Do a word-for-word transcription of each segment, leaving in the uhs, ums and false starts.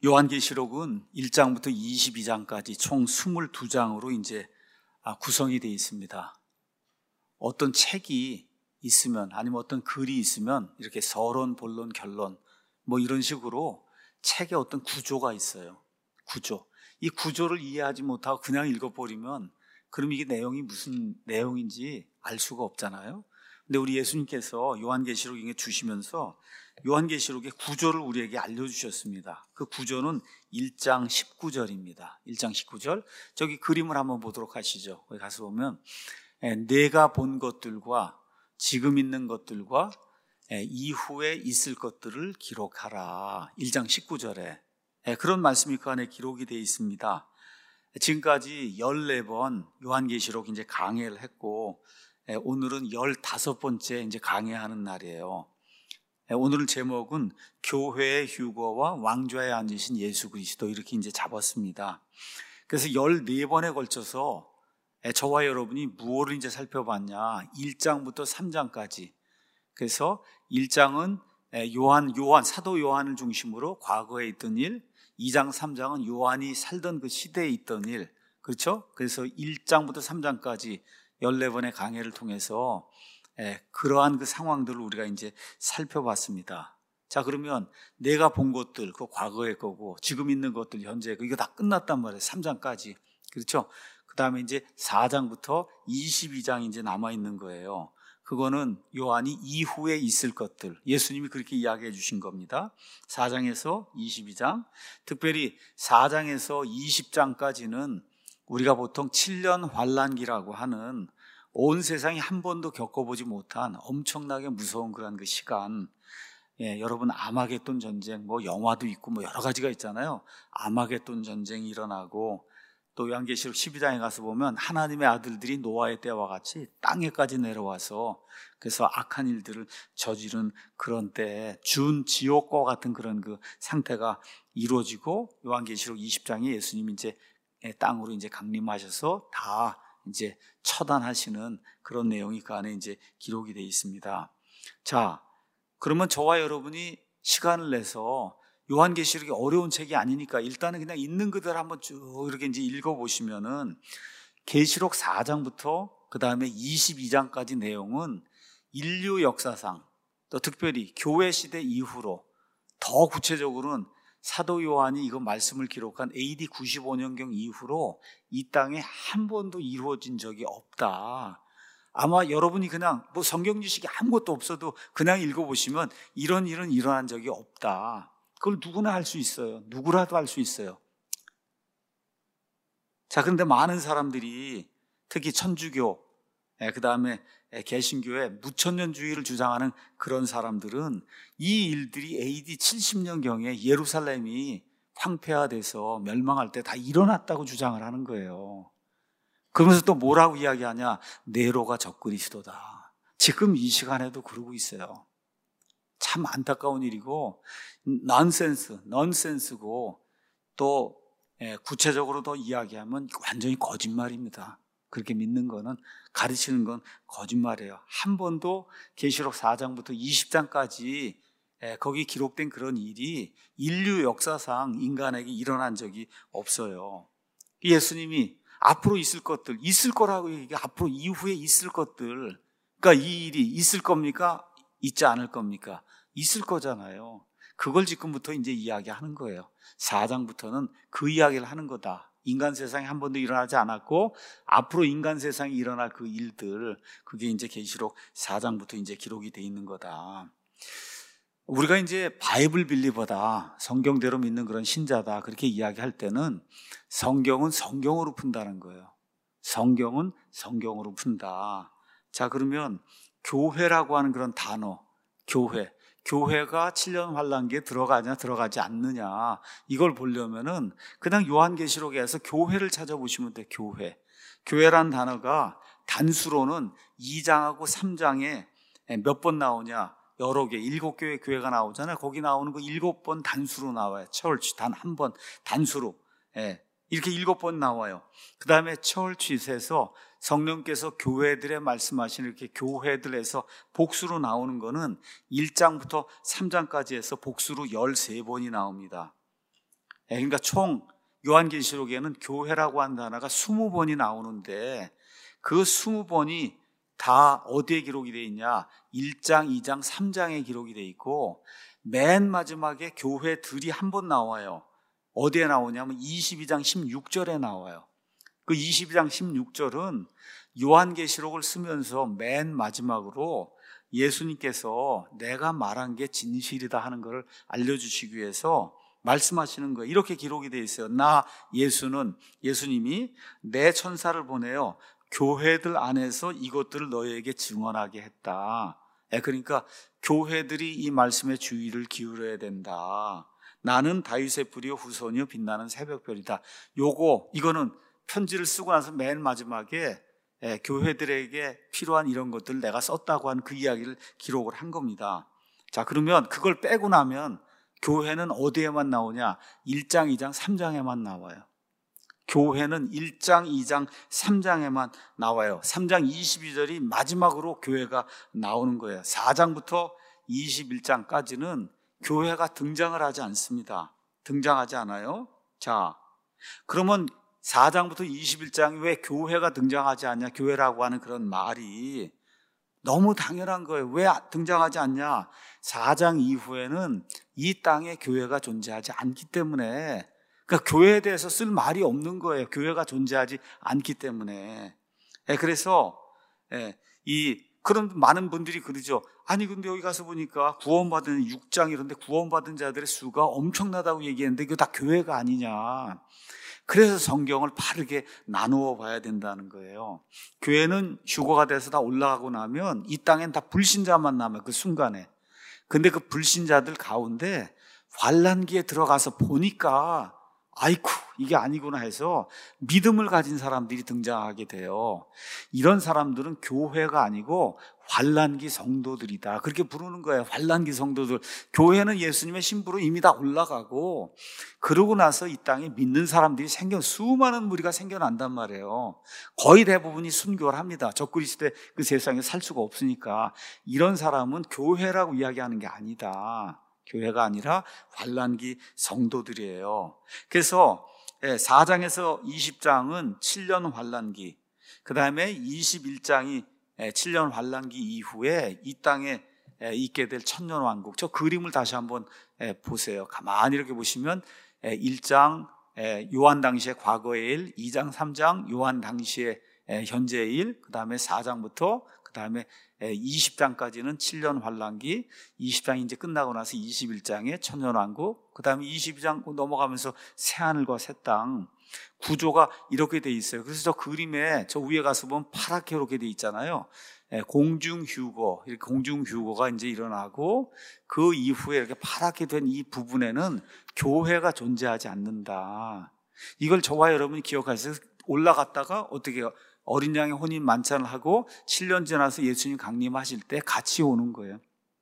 요한계시록은 일 장부터 이십이 장까지 총 이십이 장으로 이제 구성이 되어 있습니다. 어떤 책이 있으면 아니면 어떤 글이 있으면 이렇게 서론, 본론, 결론 뭐 이런 식으로 책에 어떤 구조가 있어요. 구조. 이 구조를 이해하지 못하고 그냥 읽어버리면 그럼 이게 내용이 무슨 내용인지 알 수가 없잖아요. 근데 우리 예수님께서 요한계시록에 주시면서 요한계시록의 구조를 우리에게 알려주셨습니다. 그 구조는 일 장 십구 절입니다. 일 장 십구 절. 저기 그림을 한번 보도록 하시죠. 거기 가서 보면 내가 본 것들과 지금 있는 것들과 이후에 있을 것들을 기록하라. 일 장 십구 절에 그런 말씀이 그 안에 기록이 되어 있습니다. 지금까지 열네 번 요한계시록 이제 강해를 했고 오늘은 열다섯 번째 이제 강해하는 날이에요. 오늘 제목은 교회의 휴거와 왕좌에 앉으신 예수 그리스도 이렇게 이제 잡았습니다. 그래서 열네 번에 걸쳐서 저와 여러분이 무엇을 이제 살펴봤냐? 일 장부터 삼 장까지. 그래서 일 장은 요한, 요한, 사도 요한을 중심으로 과거에 있던 일, 이 장, 삼 장은 요한이 살던 그 시대에 있던 일. 그렇죠? 그래서 일 장부터 삼 장까지 열네 번의 강해를 통해서 그러한 그 상황들을 우리가 이제 살펴봤습니다. 자, 그러면 내가 본 것들, 그 과거의 거고, 지금 있는 것들, 현재, 이거 다 끝났단 말이에요. 삼 장까지. 그렇죠? 그 다음에 이제 사 장부터 이십이 장이 이제 남아있는 거예요. 그거는 요한이 이후에 있을 것들. 예수님이 그렇게 이야기해 주신 겁니다. 사 장에서 이십이 장. 특별히 사 장에서 이십 장까지는 우리가 보통 칠 년 환란기라고 하는 온 세상이 한 번도 겪어보지 못한 엄청나게 무서운 그런 그 시간. 예, 여러분 아마겟돈 전쟁, 뭐 영화도 있고 뭐 여러 가지가 있잖아요. 아마겟돈 전쟁이 일어나고 또 요한계시록 십이 장에 가서 보면 하나님의 아들들이 노아의 때와 같이 땅에까지 내려와서 그래서 악한 일들을 저지른 그런 때에 준 지옥과 같은 그런 그 상태가 이루어지고 요한계시록 이십 장에 예수님이 이제 땅으로 이제 강림하셔서 다 이제 처단하시는 그런 내용이 그 안에 이제 기록이 되어 있습니다. 자, 그러면 저와 여러분이 시간을 내서 요한계시록이 어려운 책이 아니니까 일단은 그냥 있는 그대로 한번 쭉 이렇게 이제 읽어보시면은 계시록 사 장부터 그 다음에 이십이 장까지 내용은 인류 역사상 또 특별히 교회 시대 이후로 더 구체적으로는 사도 요한이 이거 말씀을 기록한 에이디 구십오 년경 이후로 이 땅에 한 번도 이루어진 적이 없다. 아마 여러분이 그냥 뭐 성경 지식이 아무것도 없어도 그냥 읽어보시면 이런 일은 일어난 적이 없다. 그걸 누구나 할 수 있어요. 누구라도 할 수 있어요. 자, 그런데 많은 사람들이 특히 천주교, 그 다음에 개신교의 무천년주의를 주장하는 그런 사람들은 이 일들이 에이디 칠십 년경에 예루살렘이 황폐화돼서 멸망할 때 다 일어났다고 주장을 하는 거예요. 그러면서 또 뭐라고 이야기하냐? 네로가 적그리스도다. 지금 이 시간에도 그러고 있어요. 참 안타까운 일이고 넌센스, 넌센스고 또 구체적으로 더 이야기하면 완전히 거짓말입니다. 그렇게 믿는 거는, 가르치는 건 거짓말이에요. 한 번도 계시록 사 장부터 이십 장까지 거기 기록된 그런 일이 인류 역사상 인간에게 일어난 적이 없어요. 예수님이 앞으로 있을 것들, 있을 거라고 얘기해. 앞으로 이후에 있을 것들. 그러니까 이 일이 있을 겁니까? 있지 않을 겁니까? 있을 거잖아요. 그걸 지금부터 이제 이야기하는 거예요. 사 장부터는 그 이야기를 하는 거다. 인간 세상에 한 번도 일어나지 않았고 앞으로 인간 세상에 일어날 그 일들, 그게 이제 계시록 사 장부터 이제 기록이 돼 있는 거다. 우리가 이제 바이블 빌리버다, 성경대로 믿는 그런 신자다, 그렇게 이야기할 때는 성경은 성경으로 푼다는 거예요. 성경은 성경으로 푼다. 자, 그러면 교회라고 하는 그런 단어, 교회, 교회가 칠 년 환란기에 들어가냐 들어가지 않느냐, 이걸 보려면은 그냥 요한계시록에서 교회를 찾아보시면 돼. 교회. 교회란 단어가 단수로는 이 장하고 삼 장에 몇 번 나오냐? 여러 개, 일곱 개의 교회가 나오잖아요. 거기 나오는 거 일곱 번 단수로 나와요. church, 단 한 번 단수로. 예, 이렇게 일곱 번 나와요. 그 다음에 church에서 성령께서 교회들에 말씀하시는 이렇게 교회들에서 복수로 나오는 거는 일 장부터 삼 장까지 해서 복수로 열세 번이 나옵니다. 예, 그러니까 총 요한계시록에는 교회라고 하는 단어가 스무 번이 나오는데 그 스무 번이 다 어디에 기록이 되어 있냐? 일 장, 이 장, 삼 장에 기록이 되어 있고 맨 마지막에 교회들이 한 번 나와요. 어디에 나오냐면 이십이 장 십육 절에 나와요. 그 이십이 장 십육 절은 요한계시록을 쓰면서 맨 마지막으로 예수님께서 내가 말한 게 진실이다 하는 것을 알려주시기 위해서 말씀하시는 거예요. 이렇게 기록이 되어 있어요. 나 예수는, 예수님이 내 천사를 보내어 교회들 안에서 이것들을 너희에게 증언하게 했다. 그러니까 교회들이 이 말씀에 주의를 기울여야 된다. 나는 다윗의 뿌리요 후손이요 빛나는 새벽별이다. 요거 이거는 편지를 쓰고 나서 맨 마지막에 예, 교회들에게 필요한 이런 것들을 내가 썼다고 한 그 이야기를 기록을 한 겁니다. 자, 그러면 그걸 빼고 나면 교회는 어디에만 나오냐? 일 장, 이 장, 삼 장에만 나와요. 교회는 일 장, 이 장, 삼 장에만 나와요. 삼 장 이십이 절이 마지막으로 교회가 나오는 거예요. 사 장부터 이십일 장까지는 교회가 등장을 하지 않습니다. 등장하지 않아요. 자, 그러면 사 장부터 이십일 장이 왜 교회가 등장하지 않냐? 교회라고 하는 그런 말이 너무 당연한 거예요. 왜 등장하지 않냐? 사 장 이후에는 이 땅에 교회가 존재하지 않기 때문에, 그러니까 교회에 대해서 쓸 말이 없는 거예요. 교회가 존재하지 않기 때문에. 그래서 이 그런 많은 분들이 그러죠. 아니 근데 여기 가서 보니까 구원받은 육 장 이런데 구원받은 자들의 수가 엄청나다고 얘기했는데 이거 다 교회가 아니냐. 그래서 성경을 바르게 나누어 봐야 된다는 거예요. 교회는 휴거가 돼서 다 올라가고 나면 이 땅엔 다 불신자만 남아요. 그 순간에. 근데 그 불신자들 가운데 환난기에 들어가서 보니까 아이쿠 이게 아니구나 해서 믿음을 가진 사람들이 등장하게 돼요. 이런 사람들은 교회가 아니고 환난기 성도들이다. 그렇게 부르는 거예요. 환난기 성도들. 교회는 예수님의 신부로 이미 다 올라가고 그러고 나서 이 땅에 믿는 사람들이 생겨 수많은 무리가 생겨난단 말이에요. 거의 대부분이 순교를 합니다. 적그리스도의 그 세상에 살 수가 없으니까. 이런 사람은 교회라고 이야기하는 게 아니다. 교회가 아니라 환난기 성도들이에요. 그래서 사 장에서 이십 장은 칠 년 환난기, 그 다음에 이십일 장이 칠 년 환난기 이후에 이 땅에 있게 될 천년 왕국. 저 그림을 다시 한번 보세요. 가만히 이렇게 보시면 일 장 요한 당시의 과거의 일, 이 장 삼 장 요한 당시의 현재의 일, 그 다음에 사 장부터 그 다음에 이십 장까지는 칠 년 환난기, 이십 장이 이제 끝나고 나서 이십일 장에 천년왕국, 그 다음에 이십이 장 넘어가면서 새하늘과 새 땅. 구조가 이렇게 돼 있어요. 그래서 저 그림에 저 위에 가서 보면 파랗게 이렇게 돼 있잖아요. 공중휴거, 이렇게 공중휴거가 이제 일어나고 그 이후에 이렇게 파랗게 된 이 부분에는 교회가 존재하지 않는다. 이걸 저와 여러분이 기억하세요. 올라갔다가 어떻게 해요? 어린 양의 혼인 만찬을 하고 칠 년 지나서 예수님 강림하실 때 같이 오는 거예요.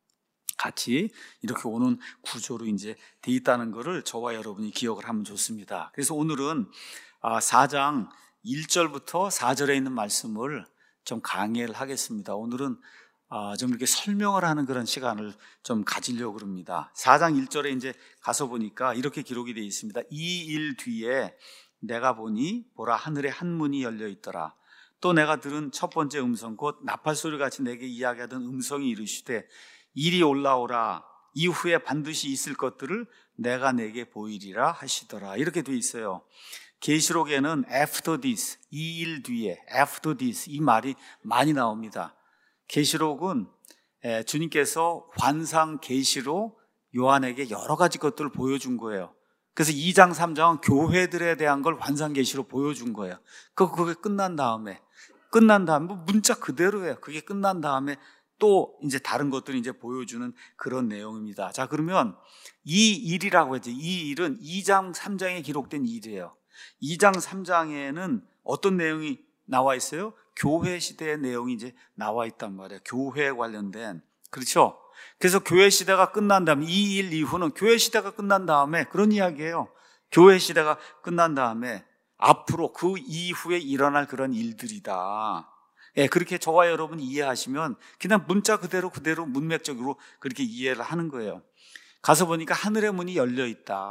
같이 이렇게 오는 구조로 이제 돼 있다는 것을 저와 여러분이 기억을 하면 좋습니다. 그래서 오늘은 사 장 일 절부터 사 절에 있는 말씀을 좀 강의를 하겠습니다. 오늘은 좀 이렇게 설명을 하는 그런 시간을 좀 가지려고 합니다. 사 장 일 절에 이제 가서 보니까 이렇게 기록이 되어 있습니다. 이 일 뒤에 내가 보니 보라 하늘에 한 문이 열려 있더라. 또 내가 들은 첫 번째 음성 곧 나팔소리 같이 내게 이야기하던 음성이 이르시되 이리 올라오라. 이후에 반드시 있을 것들을 내가 내게 보이리라 하시더라. 이렇게 돼 있어요. 계시록에는 after this, 이 일 뒤에 after this 이 말이 많이 나옵니다. 계시록은 주님께서 환상 계시로 요한에게 여러 가지 것들을 보여준 거예요. 그래서 이 장 삼 장은 교회들에 대한 걸 환상 계시로 보여준 거예요. 그게 끝난 다음에 끝난 다음에 문자 그대로예요. 그게 끝난 다음에 또 이제 다른 것들을 이제 보여주는 그런 내용입니다. 자, 그러면 이 일이라고 했죠. 이 일은 이 장 삼 장에 기록된 일이에요. 이 장 삼 장에는 어떤 내용이 나와 있어요? 교회 시대의 내용이 이제 나와 있단 말이에요. 교회에 관련된. 그렇죠? 그래서 교회 시대가 끝난 다음에 이 일 이후는 교회 시대가 끝난 다음에 그런 이야기예요. 교회 시대가 끝난 다음에 앞으로 그 이후에 일어날 그런 일들이다. 예, 그렇게 저와 여러분이 이해하시면 그냥 문자 그대로 그대로 문맥적으로 그렇게 이해를 하는 거예요. 가서 보니까 하늘의 문이 열려 있다.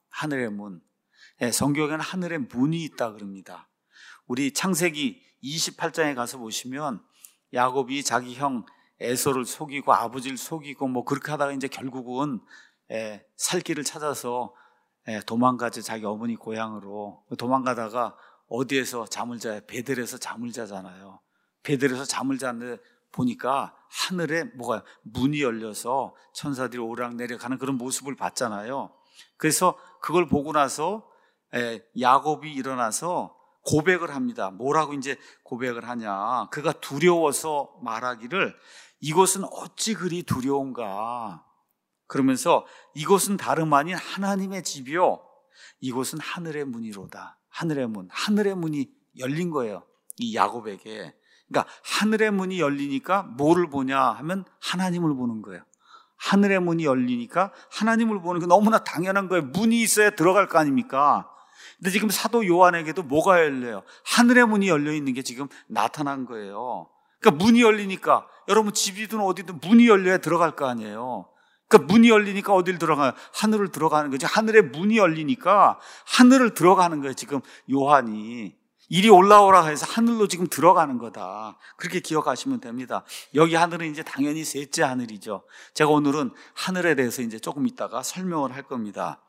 하늘의 문. 예, 성경에는 하늘의 문이 있다 그럽니다. 우리 창세기 이십팔 장에 가서 보시면 야곱이 자기 형 에서를 속이고 아버지를 속이고 뭐 그렇게 하다가 이제 결국은 예, 살 길을 찾아서 예, 도망가죠. 자기 어머니 고향으로. 도망가다가 어디에서 잠을 자요? 베델에서 잠을 자잖아요. 베델에서 잠을 자는데 보니까 하늘에 뭐가 문이 열려서 천사들이 오락내리락 하는 그런 모습을 봤잖아요. 그래서 그걸 보고 나서 예, 야곱이 일어나서 고백을 합니다. 뭐라고 이제 고백을 하냐? 그가 두려워서 말하기를 이곳은 어찌 그리 두려운가? 그러면서 이곳은 다름 아닌 하나님의 집이요, 이곳은 하늘의 문이로다. 하늘의 문, 하늘의 문이 열린 거예요, 이 야곱에게. 그러니까 하늘의 문이 열리니까 뭐를 보냐 하면 하나님을 보는 거예요. 하늘의 문이 열리니까 하나님을 보는 게 너무나 당연한 거예요. 문이 있어야 들어갈 거 아닙니까? 근데 지금 사도 요한에게도 뭐가 열려요? 하늘의 문이 열려 있는 게 지금 나타난 거예요. 그러니까 문이 열리니까 여러분 집이든 어디든 문이 열려야 들어갈 거 아니에요. 그러니까 문이 열리니까 어딜 들어가요? 하늘을 들어가는 거죠. 하늘의 문이 열리니까 하늘을 들어가는 거예요. 지금 요한이 이리 올라오라 해서 하늘로 지금 들어가는 거다. 그렇게 기억하시면 됩니다. 여기 하늘은 이제 당연히 셋째 하늘이죠. 제가 오늘은 하늘에 대해서 이제 조금 있다가 설명을 할 겁니다.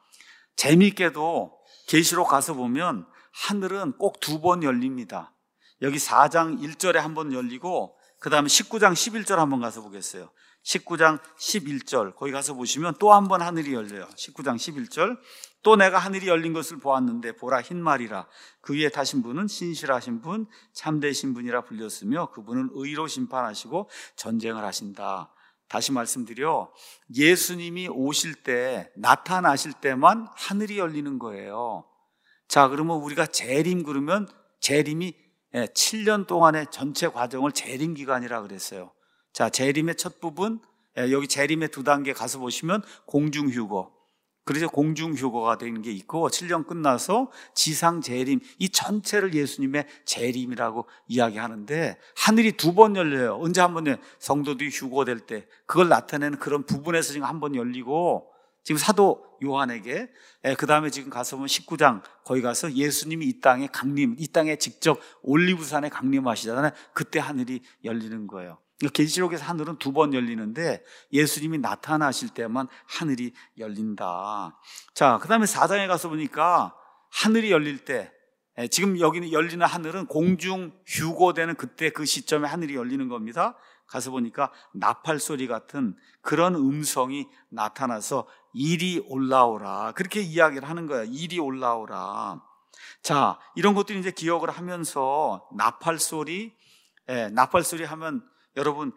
재미있게도 계시록 가서 보면 하늘은 꼭 두 번 열립니다. 여기 사 장 일 절에 한 번 열리고 그 다음에 십구 장 십일 절 한번 가서 보겠어요. 십구 장 십일 절 거기 가서 보시면 또 한 번 하늘이 열려요. 십구 장 십일 절 또 내가 하늘이 열린 것을 보았는데 보라 흰말이라 그 위에 타신 분은 신실하신 분 참되신 분이라 불렸으며 그분은 의로 심판하시고 전쟁을 하신다. 다시 말씀드려, 예수님이 오실 때 나타나실 때만 하늘이 열리는 거예요. 자, 그러면 우리가 재림 그러면 재림이 칠 년 동안의 전체 과정을 재림 기간이라 그랬어요. 자, 재림의 첫 부분, 여기 재림의 두 단계 가서 보시면 공중휴거, 그래서 공중휴거가 되는 게 있고 칠 년 끝나서 지상 재림, 이 전체를 예수님의 재림이라고 이야기하는데 하늘이 두 번 열려요. 언제 한 번요? 성도들이 휴거될 때 그걸 나타내는 그런 부분에서 지금 한 번 열리고, 지금 사도 요한에게 그 다음에 지금 가서 보면 십구 장 거기 가서 예수님이 이 땅에 강림, 이 땅에 직접 올리브산에 강림하시잖아요. 그때 하늘이 열리는 거예요. 계시록에서 하늘은 두 번 열리는데 예수님이 나타나실 때만 하늘이 열린다. 자, 그 다음에 사 장에 가서 보니까 하늘이 열릴 때, 지금 여기는 열리는 하늘은 공중 휴거되는 그때 그 시점에 하늘이 열리는 겁니다. 가서 보니까 나팔 소리 같은 그런 음성이 나타나서 이리 올라오라, 그렇게 이야기를 하는 거예요. 이리 올라오라. 자, 이런 것들이 이제 기억을 하면서 나팔 소리, 예, 나팔 소리 하면 여러분,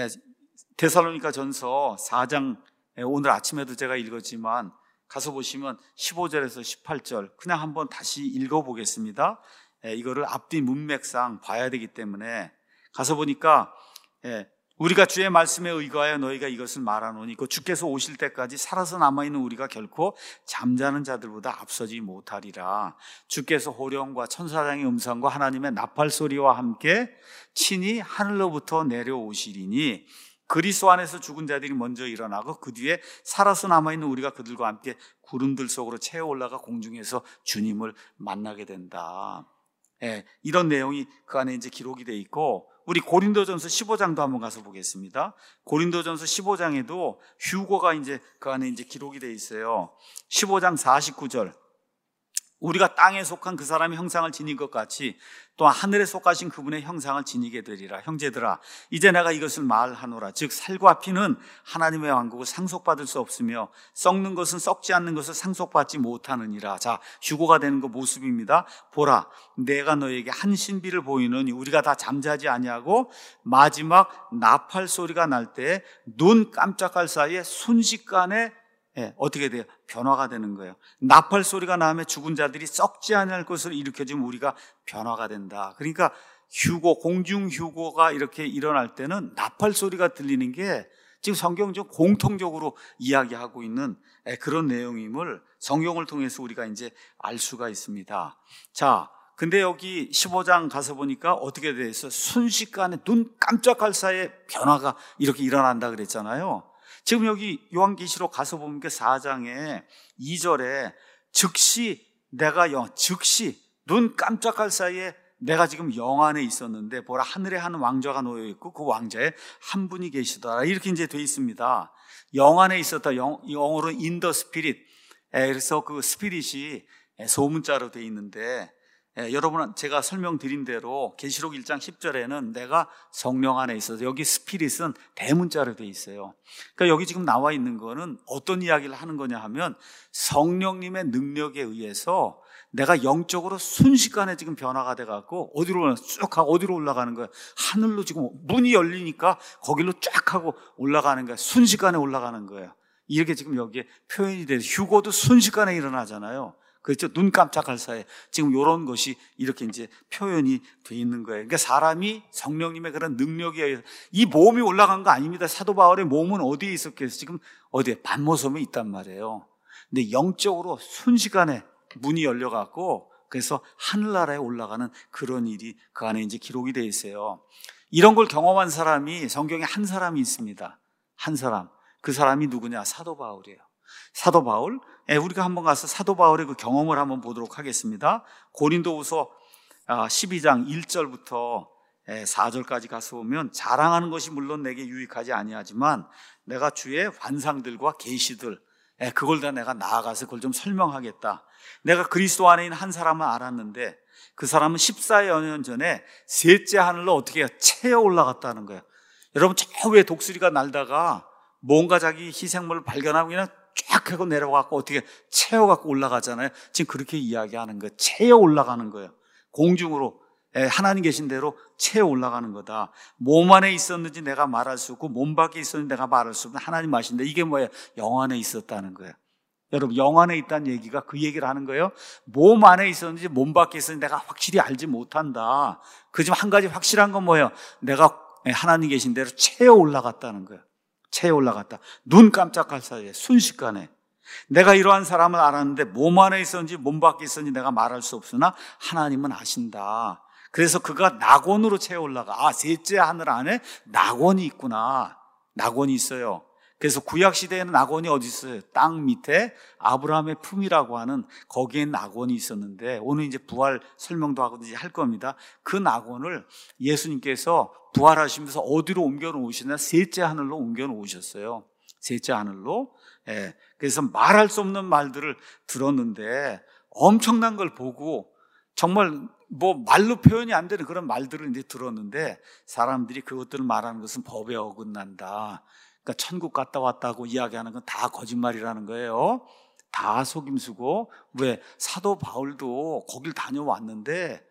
데살로니가 전서 사 장, 오늘 아침에도 제가 읽었지만 가서 보시면 십오 절에서 십팔 절 그냥 한번 다시 읽어보겠습니다. 이거를 앞뒤 문맥상 봐야 되기 때문에 가서 보니까 우리가 주의 말씀에 의거하여 너희가 이것을 말하노니 그 주께서 오실 때까지 살아서 남아있는 우리가 결코 잠자는 자들보다 앞서지 못하리라. 주께서 호령과 천사장의 음성과 하나님의 나팔 소리와 함께 친히 하늘로부터 내려오시리니 그리스도 안에서 죽은 자들이 먼저 일어나고 그 뒤에 살아서 남아있는 우리가 그들과 함께 구름들 속으로 채워 올라가 공중에서 주님을 만나게 된다. 예, 이런 내용이 그 안에 이제 기록이 돼 있고, 우리 고린도전서 십오 장도 한번 가서 보겠습니다. 고린도전서 십오 장에도 휴거가 이제 그 안에 이제 기록이 돼 있어요. 십오 장 사십구 절 우리가 땅에 속한 그 사람의 형상을 지닌 것 같이 또 하늘에 속하신 그분의 형상을 지니게 되리라. 형제들아, 이제 내가 이것을 말하노라. 즉 살과 피는 하나님의 왕국을 상속받을 수 없으며 썩는 것은 썩지 않는 것을 상속받지 못하느니라. 자, 휴거가 되는 그 모습입니다. 보라, 내가 너에게 한 신비를 보이느니 우리가 다 잠자지 아니하고 마지막 나팔 소리가 날 때 눈 깜짝할 사이에 순식간에 예, 어떻게 돼요? 변화가 되는 거예요. 나팔 소리가 나면 죽은 자들이 썩지 않을 것을 일으켜주면 우리가 변화가 된다. 그러니까 휴거, 공중 휴거가 이렇게 일어날 때는 나팔 소리가 들리는 게 지금 성경적 공통적으로 이야기하고 있는 그런 내용임을 성경을 통해서 우리가 이제 알 수가 있습니다. 자, 근데 여기 십오 장 가서 보니까 어떻게 돼 있어? 순식간에 눈 깜짝할 사이에 변화가 이렇게 일어난다 그랬잖아요. 지금 여기 요한계시록 가서 보면 사 장에 이 절에 즉시 내가 영, 즉시 눈 깜짝할 사이에 내가 지금 영 안에 있었는데 보라 하늘에 한 왕좌가 놓여 있고 그 왕좌에 한 분이 계시더라. 이렇게 이제 돼 있습니다. 영 안에 있었다. 영, 영어로는 in the spirit. 에, 그래서 그 스피릿이 소문자로 돼 있는데, 에, 여러분 제가 설명드린 대로 계시록 일 장 십 절에는 내가 성령 안에 있어서 여기 스피릿은 대문자로 돼 있어요. 그러니까 여기 지금 나와 있는 거는 어떤 이야기를 하는 거냐 하면 성령님의 능력에 의해서 내가 영적으로 순식간에 지금 변화가 돼갖고 어디로 쭉 하고 어디로 올라가는 거야. 하늘로 지금 문이 열리니까 거기로 쫙 하고 올라가는 거야. 순식간에 올라가는 거예요. 이렇게 지금 여기에 표현이 돼요. 휴거도 순식간에 일어나잖아요. 그렇죠? 눈 깜짝할 사이에 지금 이런 것이 이렇게 이제 표현이 돼 있는 거예요. 그러니까 사람이 성령님의 그런 능력에 의해서 이 몸이 올라간 거 아닙니다. 사도 바울의 몸은 어디에 있었겠어요? 지금 어디에? 반모섬에 있단 말이에요. 근데 영적으로 순식간에 문이 열려갖고 그래서 하늘나라에 올라가는 그런 일이 그 안에 이제 기록이 되어 있어요. 이런 걸 경험한 사람이 성경에 한 사람이 있습니다. 한 사람. 그 사람이 누구냐? 사도 바울이에요. 사도 바울. 예, 우리가 한번 가서 사도 바울의 그 경험을 한번 보도록 하겠습니다. 고린도후서 십이 장 일 절부터 사 절까지 가서 보면 자랑하는 것이 물론 내게 유익하지 아니하지만 내가 주의 환상들과 계시들 그걸 다 내가 나아가서 그걸 좀 설명하겠다. 내가 그리스도 안에 있는 한 사람을 알았는데 그 사람은 십사여 년 전에 셋째 하늘로 어떻게 채어 올라갔다는 거예요. 여러분 저 위에 독수리가 날다가 뭔가 자기 희생물을 발견하고 그냥 쫙 하고 내려가고 어떻게 채워갖고 올라가잖아요. 지금 그렇게 이야기하는 거예요. 채어 올라가는 거예요. 공중으로 하나님 계신 대로 채어 올라가는 거다. 몸 안에 있었는지 내가 말할 수 없고 몸 밖에 있었는지 내가 말할 수 없는 하나님 아신데 이게 뭐예요? 영 안에 있었다는 거예요. 여러분 영 안에 있다는 얘기가 그 얘기를 하는 거예요. 몸 안에 있었는지 몸 밖에 있었는지 내가 확실히 알지 못한다. 그지만 한 가지 확실한 건 뭐예요? 내가 하나님 계신 대로 채어 올라갔다는 거예요. 채어 올라갔다. 눈 깜짝할 사이에 순식간에. 내가 이러한 사람을 알았는데 몸 안에 있었는지 몸 밖에 있었는지 내가 말할 수 없으나 하나님은 아신다. 그래서 그가 낙원으로 채어 올라가. 아, 셋째 하늘 안에 낙원이 있구나. 낙원이 있어요. 그래서 구약시대에는 낙원이 어디 있어요? 땅 밑에 아브라함의 품이라고 하는 거기에 낙원이 있었는데 오늘 이제 부활 설명도 하고 이제 할 겁니다. 그 낙원을 예수님께서 부활하시면서 어디로 옮겨 놓으시나? 셋째 하늘로 옮겨 놓으셨어요. 셋째 하늘로. 예. 그래서 말할 수 없는 말들을 들었는데 엄청난 걸 보고 정말 뭐 말로 표현이 안 되는 그런 말들을 이제 들었는데 사람들이 그것들을 말하는 것은 법에 어긋난다. 그러니까 천국 갔다 왔다고 이야기하는 건 다 거짓말이라는 거예요. 다 속임수고. 왜? 사도 바울도 거길 다녀왔는데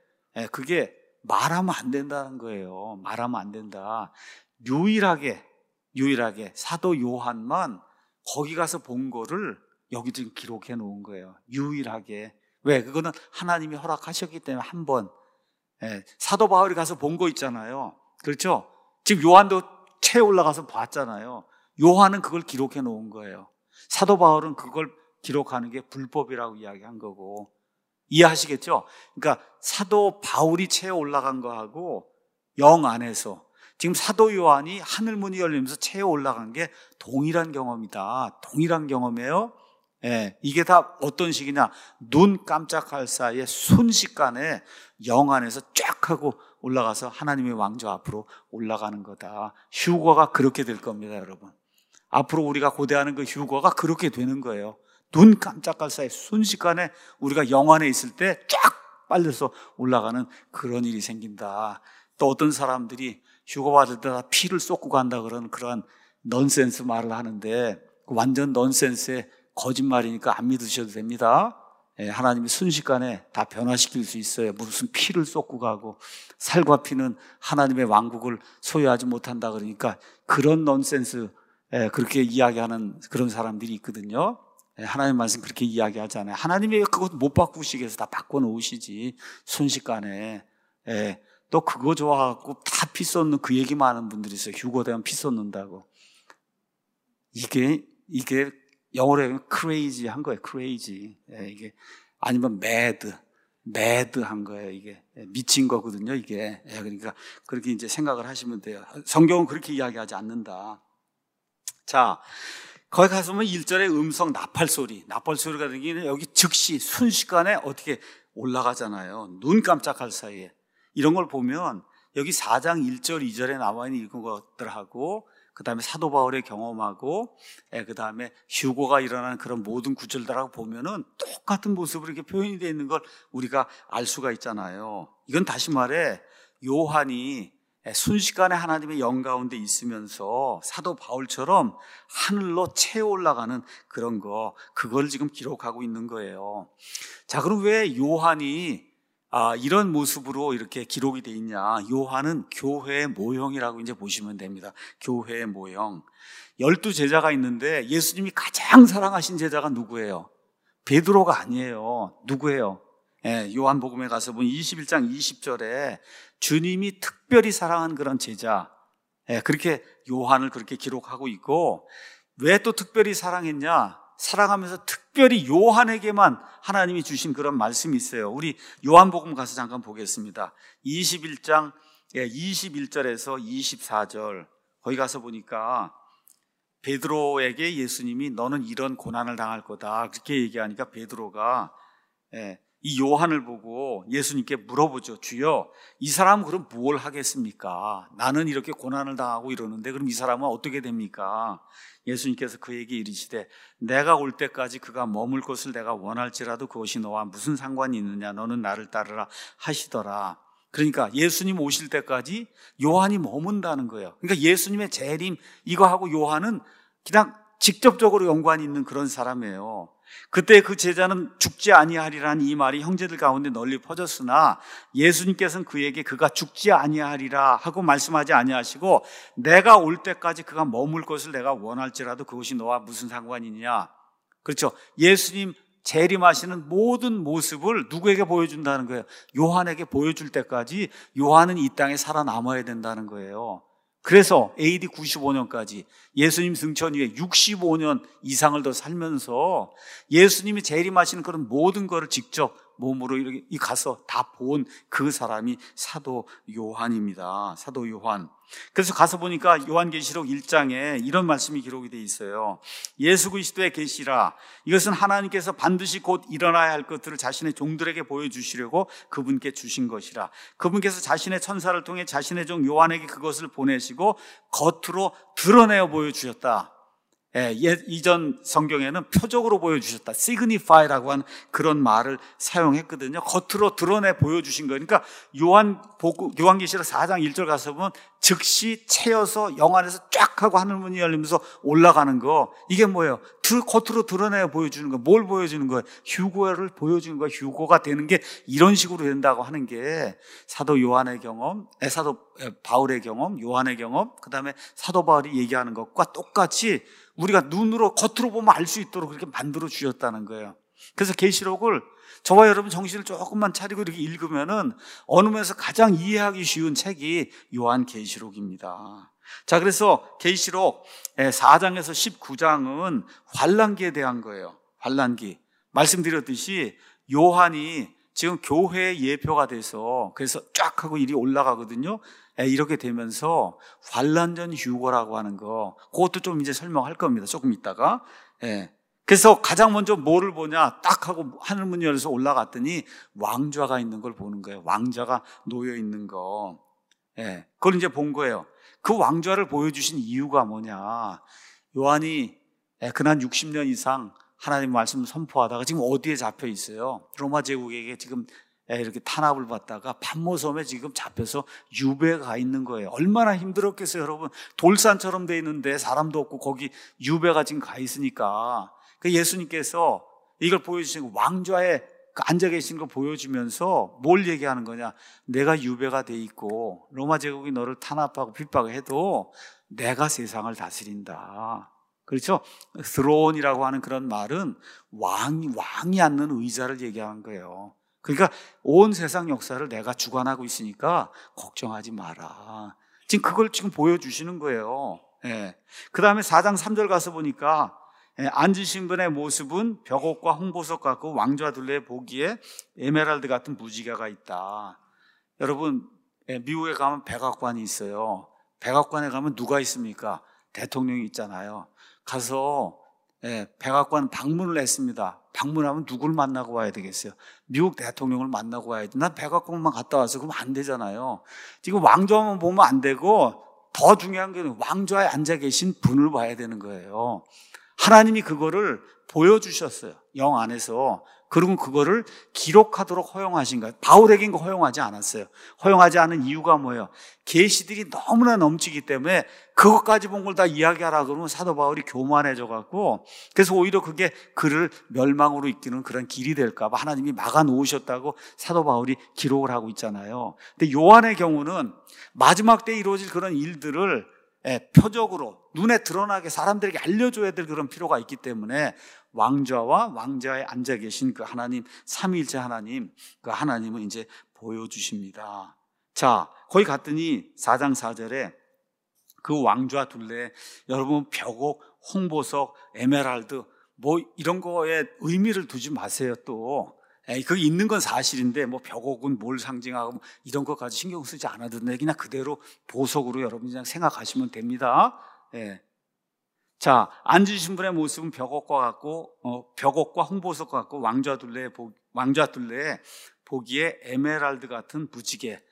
그게 말하면 안 된다는 거예요. 말하면 안 된다. 유일하게 유일하게 사도 요한만 거기 가서 본 거를 여기 지금 기록해 놓은 거예요. 유일하게. 왜? 그거는 하나님이 허락하셨기 때문에 한 번. 사도 바울이 가서 본 거 있잖아요. 그렇죠? 지금 요한도 채 올라가서 봤잖아요. 요한은 그걸 기록해 놓은 거예요. 사도 바울은 그걸 기록하는 게 불법이라고 이야기한 거고. 이해하시겠죠? 그러니까 사도 바울이 채 올라간 거하고 영 안에서 지금 사도 요한이 하늘문이 열리면서 채 올라간 게 동일한 경험이다. 동일한 경험이에요. 예, 이게 다 어떤 식이냐? 눈 깜짝할 사이에 순식간에 영 안에서 쫙 하고 올라가서 하나님의 왕좌 앞으로 올라가는 거다. 휴거가 그렇게 될 겁니다, 여러분. 앞으로 우리가 고대하는 그 휴거가 그렇게 되는 거예요. 눈 깜짝할 사이 순식간에 우리가 영 안에 있을 때 쫙 빨려서 올라가는 그런 일이 생긴다. 또 어떤 사람들이 휴거 받을 때 다 피를 쏟고 간다 그런 그런 넌센스 말을 하는데 완전 넌센스의 거짓말이니까 안 믿으셔도 됩니다. 예, 하나님이 순식간에 다 변화시킬 수 있어요. 무슨 피를 쏟고 가고 살과 피는 하나님의 왕국을 소유하지 못한다 그러니까 그런 넌센스 예, 그렇게 이야기하는 그런 사람들이 있거든요. 예, 하나님 말씀 그렇게 이야기하잖아요. 하나님이 그것 못 바꾸시게 해서 다 바꿔놓으시지 순식간에. 예, 또 그거 좋아하고 다 피 쏟는 그 얘기만 하는 분들이 있어요. 휴거되면 피 쏟는다고. 이게 이게 영어로 하면 crazy 한 거예요. crazy. 예, 이게 아니면 mad, mad 한 거예요. 이게 미친 거거든요. 이게 예, 그러니까 그렇게 이제 생각을 하시면 돼요. 성경은 그렇게 이야기하지 않는다. 자, 거기 가서 보면 일 절에 음성 나팔 소리, 나팔 소리가 들리기는 여기 즉시 순식간에 어떻게 올라가잖아요. 눈 깜짝할 사이에. 이런 걸 보면 여기 사 장 일 절, 이 절에 나와 있는 이런 것들하고 그 다음에 사도 바울의 경험하고 그 다음에 휴고가 일어나는 그런 모든 구절들하고 보면은 똑같은 모습으로 이렇게 표현이 되어 있는 걸 우리가 알 수가 있잖아요. 이건 다시 말해 요한이 순식간에 하나님의 영 가운데 있으면서 사도 바울처럼 하늘로 채워 올라가는 그런 거, 그걸 지금 기록하고 있는 거예요. 자, 그럼 왜 요한이 아, 이런 모습으로 이렇게 기록이 돼 있냐? 요한은 교회의 모형이라고 이제 보시면 됩니다. 교회의 모형. 열두 제자가 있는데 예수님이 가장 사랑하신 제자가 누구예요? 베드로가 아니에요. 누구예요? 예, 요한복음에 가서 보면 이십일 장 이십 절에 주님이 특별히 사랑한 그런 제자, 예, 그렇게 요한을 그렇게 기록하고 있고, 왜 또 특별히 사랑했냐? 사랑하면서 특별히 요한에게만 하나님이 주신 그런 말씀이 있어요. 우리 요한복음 가서 잠깐 보겠습니다. 이십일 장 이십일 절에서 이십사 절, 거기 가서 보니까 베드로에게 예수님이 너는 이런 고난을 당할 거다 그렇게 얘기하니까 베드로가 이 요한을 보고 예수님께 물어보죠. 주여, 이 사람은 그럼 뭘 하겠습니까? 나는 이렇게 고난을 당하고 이러는데 그럼 이 사람은 어떻게 됩니까? 예수님께서 그에게 이르시되 내가 올 때까지 그가 머물 것을 내가 원할지라도 그것이 너와 무슨 상관이 있느냐? 너는 나를 따르라 하시더라. 그러니까 예수님 오실 때까지 요한이 머문다는 거예요. 그러니까 예수님의 재림 이거하고 요한은 그냥 직접적으로 연관이 있는 그런 사람이에요. 그때 그 제자는 죽지 아니하리라는 이 말이 형제들 가운데 널리 퍼졌으나 예수님께서는 그에게 그가 죽지 아니하리라 하고 말씀하지 아니하시고 내가 올 때까지 그가 머물 것을 내가 원할지라도 그것이 너와 무슨 상관이냐. 그렇죠. 예수님 재림하시는 모든 모습을 누구에게 보여준다는 거예요? 요한에게 보여줄 때까지 요한은 이 땅에 살아남아야 된다는 거예요. 그래서 에이디 구십오 년까지 예수님 승천 이후에 육십오 년 이상을 더 살면서 예수님이 재림하시는 그런 모든 것을 직접 몸으로 이렇게 가서 다 본 그 사람이 사도 요한입니다. 사도 요한. 그래서 가서 보니까 요한계시록 일 장에 이런 말씀이 기록이 되어 있어요. 예수 그리스도의 계시라. 이것은 하나님께서 반드시 곧 일어나야 할 것들을 자신의 종들에게 보여주시려고 그분께 주신 것이라. 그분께서 자신의 천사를 통해 자신의 종 요한에게 그것을 보내시고 겉으로 드러내어 보여주셨다. 예, 이전 성경에는 표적으로 보여주셨다. signify라고 하는 그런 말을 사용했거든요. 겉으로 드러내 보여주신 거니까 요한 요한계시록 사 장 일 절 가서 보면 즉시 채여서 영 안에서 쫙 하고 하늘 문이 열리면서 올라가는 거, 이게 뭐예요? 겉으로 드러내 보여주는 거. 뭘 보여주는 거예요? 휴고를 보여주는 거예요. 휴고가 되는 게 이런 식으로 된다고 하는 게 사도 요한의 경험, 사도 바울의 경험, 요한의 경험, 그 다음에 사도 바울이 얘기하는 것과 똑같이 우리가 눈으로 겉으로 보면 알 수 있도록 그렇게 만들어 주셨다는 거예요. 그래서 계시록을 저와 여러분 정신을 조금만 차리고 이렇게 읽으면은 어느 면에서 가장 이해하기 쉬운 책이 요한계시록입니다. 자, 그래서 계시록 사 장에서 십구 장은 환난기에 대한 거예요. 환난기. 말씀드렸듯이 요한이 지금 교회의 예표가 돼서 그래서 쫙 하고 일이 올라가거든요. 이렇게 되면서 환난전 휴거라고 하는 거, 그것도 좀 이제 설명할 겁니다. 조금 있다가. 예. 그래서 가장 먼저 뭐를 보냐, 딱 하고 하늘문 열어서 올라갔더니 왕좌가 있는 걸 보는 거예요. 왕좌가 놓여 있는 거. 예. 그걸 이제 본 거예요. 그 왕좌를 보여주신 이유가 뭐냐. 요한이 그난 육십 년 이상 하나님 말씀을 선포하다가 지금 어디에 잡혀 있어요? 로마 제국에게 지금 이렇게 탄압을 받다가 pat모섬에 지금 잡혀서 유배에 가 있는 거예요. 얼마나 힘들었겠어요, 여러분. 돌산처럼 돼 있는데 사람도 없고 거기 유배가 지금 가 있으니까. 그 예수님께서 이걸 보여주시고 왕좌에 앉아 계신 거 보여주면서 뭘 얘기하는 거냐. 내가 유배가 돼 있고 로마 제국이 너를 탄압하고 핍박해도 내가 세상을 다스린다. 그렇죠? 스론이라고 하는 그런 말은 왕이, 왕이 앉는 의자를 얘기하는 거예요. 그러니까 온 세상 역사를 내가 주관하고 있으니까 걱정하지 마라. 지금 그걸 지금 보여주시는 거예요. 예. 그 다음에 사 장 삼 절 가서 보니까 예, 앉으신 분의 모습은 벽옥과 홍보석 같고 왕좌 둘레에 보기에 에메랄드 같은 무지개가 있다. 여러분, 예, 미국에 가면 백악관이 있어요. 백악관에 가면 누가 있습니까? 대통령이 있잖아요. 가서 예, 백악관 방문을 했습니다. 방문하면 누굴 만나고 와야 되겠어요? 미국 대통령을 만나고 와야 돼. 난 백악관만 갔다 와서 그러면 안 되잖아요. 지금 왕좌만 보면 안 되고 더 중요한 게 왕좌에 앉아 계신 분을 봐야 되는 거예요. 하나님이 그거를 보여주셨어요. 영 안에서. 그리고 그거를 기록하도록 허용하신 거예요. 바울에겐 허용하지 않았어요. 허용하지 않은 이유가 뭐예요? 계시들이 너무나 넘치기 때문에 그것까지 본 걸 다 이야기하라 그러면 사도 바울이 교만해져 갖고, 그래서 오히려 그게 그를 멸망으로 이끄는 그런 길이 될까 봐 하나님이 막아 놓으셨다고 사도 바울이 기록을 하고 있잖아요. 근데 요한의 경우는 마지막 때 이루어질 그런 일들을 표적으로 눈에 드러나게 사람들에게 알려줘야 될 그런 필요가 있기 때문에 왕좌와 왕좌에 앉아 계신 그 하나님, 삼위일체 하나님, 그 하나님을 이제 보여주십니다. 자, 거기 갔더니 사 장 사 절에 그 왕좌 둘레에 여러분 벽옥, 홍보석, 에메랄드 뭐 이런 거에 의미를 두지 마세요. 또 에이, 거기 있는 건 사실인데 뭐 벽옥은 뭘 상징하고 뭐 이런 것까지 신경 쓰지 않아도 돼. 그냥 그대로 보석으로 여러분 그냥 생각하시면 됩니다. 예. 자, 앉으신 분의 모습은 벽옥과 같고, 어, 벽옥과 홍보석 같고, 왕좌 둘레에, 왕좌 둘레에 보기에 에메랄드 같은 무지개,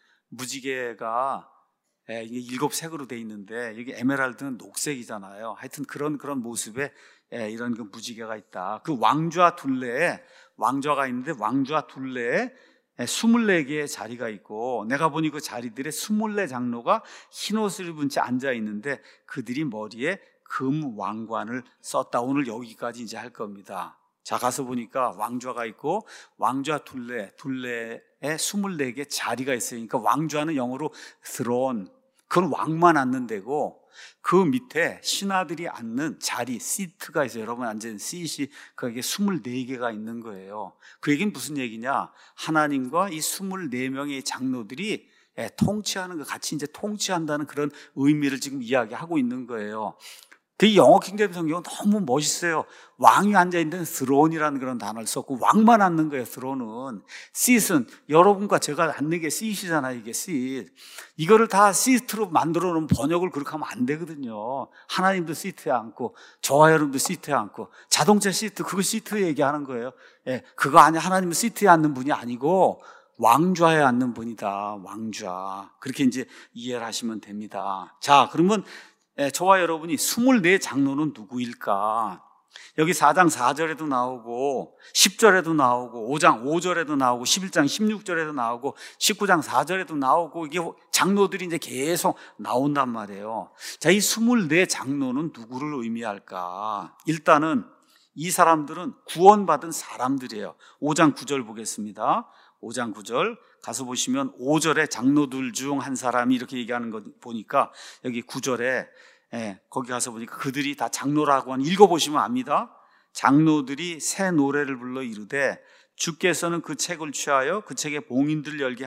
무지개가 예, 이게 일곱 색으로 돼 있는데, 여기 에메랄드는 녹색이잖아요. 하여튼 그런, 그런 모습에 예, 이런 그 무지개가 있다. 그 왕좌 둘레에, 왕좌가 있는데, 왕좌 둘레에 스물네 개의 자리가 있고, 내가 보니 그 자리들의 스물네 장로가 흰옷을 입은 채 앉아 있는데, 그들이 머리에 금 왕관을 썼다. 오늘 여기까지 이제 할 겁니다. 자, 가서 보니까 왕좌가 있고 왕좌 둘레, 둘레에 스물네 개 자리가 있으니까 왕좌는 영어로 throne, 그건 왕만 앉는 데고 그 밑에 신하들이 앉는 자리, 시트가 있어요. 여러분 앉은 시트이 거기에 스물네 개가 있는 거예요. 그 얘기는 무슨 얘기냐? 하나님과 이 스물네 명의 장로들이 통치하는 거, 같이 이제 통치한다는 그런 의미를 지금 이야기하고 있는 거예요. 그 영어 킹제임 성경은 너무 멋있어요. 왕이 앉아있는 스론이라는 그런 단어를 썼고, 왕만 앉는 거예요, 스론은. 시트는 여러분과 제가 앉는 게 시트잖아요, 이게 시트. 이거를 다 시트로 만들어 놓은 번역을 그렇게 하면 안 되거든요. 하나님도 시트에 앉고, 저와 여러분도 시트에 앉고, 자동차 시트, 그거 시트 얘기하는 거예요. 예, 그거 아니야. 하나님은 시트에 앉는 분이 아니고, 왕좌에 앉는 분이다, 왕좌. 그렇게 이제 이해를 하시면 됩니다. 자, 그러면 예, 저와 여러분이 스물네 장로는 누구일까? 여기 사 장 사 절에도 나오고 십 절에도 나오고 오 장 오 절에도 나오고 십일 장 십육 절에도 나오고 십구 장 사 절에도 나오고 이게 장로들이 이제 계속 나온단 말이에요. 자, 이 스물네 장로는 누구를 의미할까? 일단은 이 사람들은 구원받은 사람들이에요. 오 장 구 절 보겠습니다. 오 장 구 절 가서 보시면 오 절에 장로들 중 한 사람이 이렇게 얘기하는 거 보니까 여기 구 절에 예, 거기 가서 보니까 그들이 다 장로라고 하는, 읽어보시면 압니다. 장로들이 새 노래를 불러 이르되 주께서는 그 책을 취하여 그 책에 봉인들 열기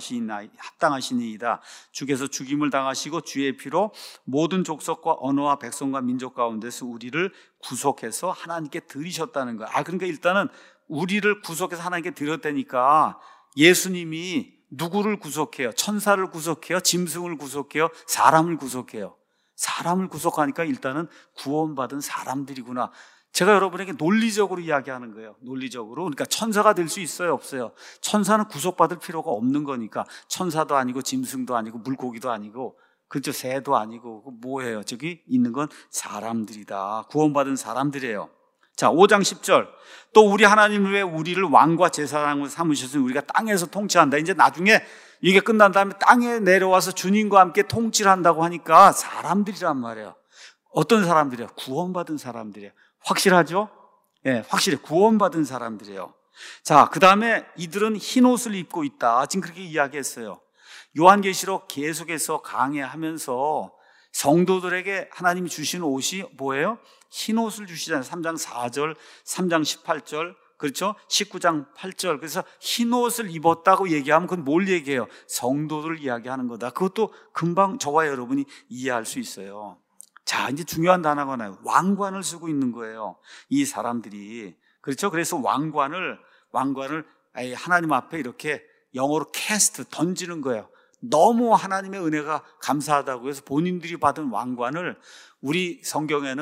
합당하시니이다. 주께서 죽임을 당하시고 주의 피로 모든 족속과 언어와 백성과 민족 가운데서 우리를 구속해서 하나님께 드리셨다는 거야. 아, 그러니까 일단은 우리를 구속해서 하나님께 드렸다니까 예수님이 누구를 구속해요? 천사를 구속해요? 짐승을 구속해요? 사람을 구속해요? 사람을 구속하니까 일단은 구원받은 사람들이구나. 제가 여러분에게 논리적으로 이야기하는 거예요. 논리적으로. 그러니까 천사가 될 수 있어요, 없어요? 천사는 구속받을 필요가 없는 거니까. 천사도 아니고 짐승도 아니고 물고기도 아니고, 그렇죠, 새도 아니고 뭐예요? 저기 있는 건 사람들이다. 구원받은 사람들이에요. 자, 오 장 십 절. 또 우리 하나님 왜 우리를 왕과 제사장으로 삼으셨으니 우리가 땅에서 통치한다. 이제 나중에 이게 끝난 다음에 땅에 내려와서 주님과 함께 통치를 한다고 하니까 사람들이란 말이에요. 어떤 사람들이에요? 구원받은 사람들이에요. 확실하죠? 예, 네, 확실해. 구원받은 사람들이에요. 자, 그 다음에 이들은 흰 옷을 입고 있다. 지금 그렇게 이야기했어요. 요한계시록 계속해서 강해하면서 성도들에게 하나님이 주시는 옷이 뭐예요? 흰 옷을 주시잖아요. 삼 장 사 절, 삼 장 십팔 절, 그렇죠? 십구 장 팔 절. 그래서 흰 옷을 입었다고 얘기하면 그건 뭘 얘기해요? 성도들을 이야기하는 거다. 그것도 금방 저와 여러분이 이해할 수 있어요. 자, 이제 중요한 단어가 나요. 왕관을 쓰고 있는 거예요, 이 사람들이. 그렇죠? 그래서 왕관을, 왕관을 하나님 앞에 이렇게 영어로 캐스트, 던지는 거예요. 너무 하나님의 은혜가 감사하다고 해서 본인들이 받은 왕관을, 우리 성경에는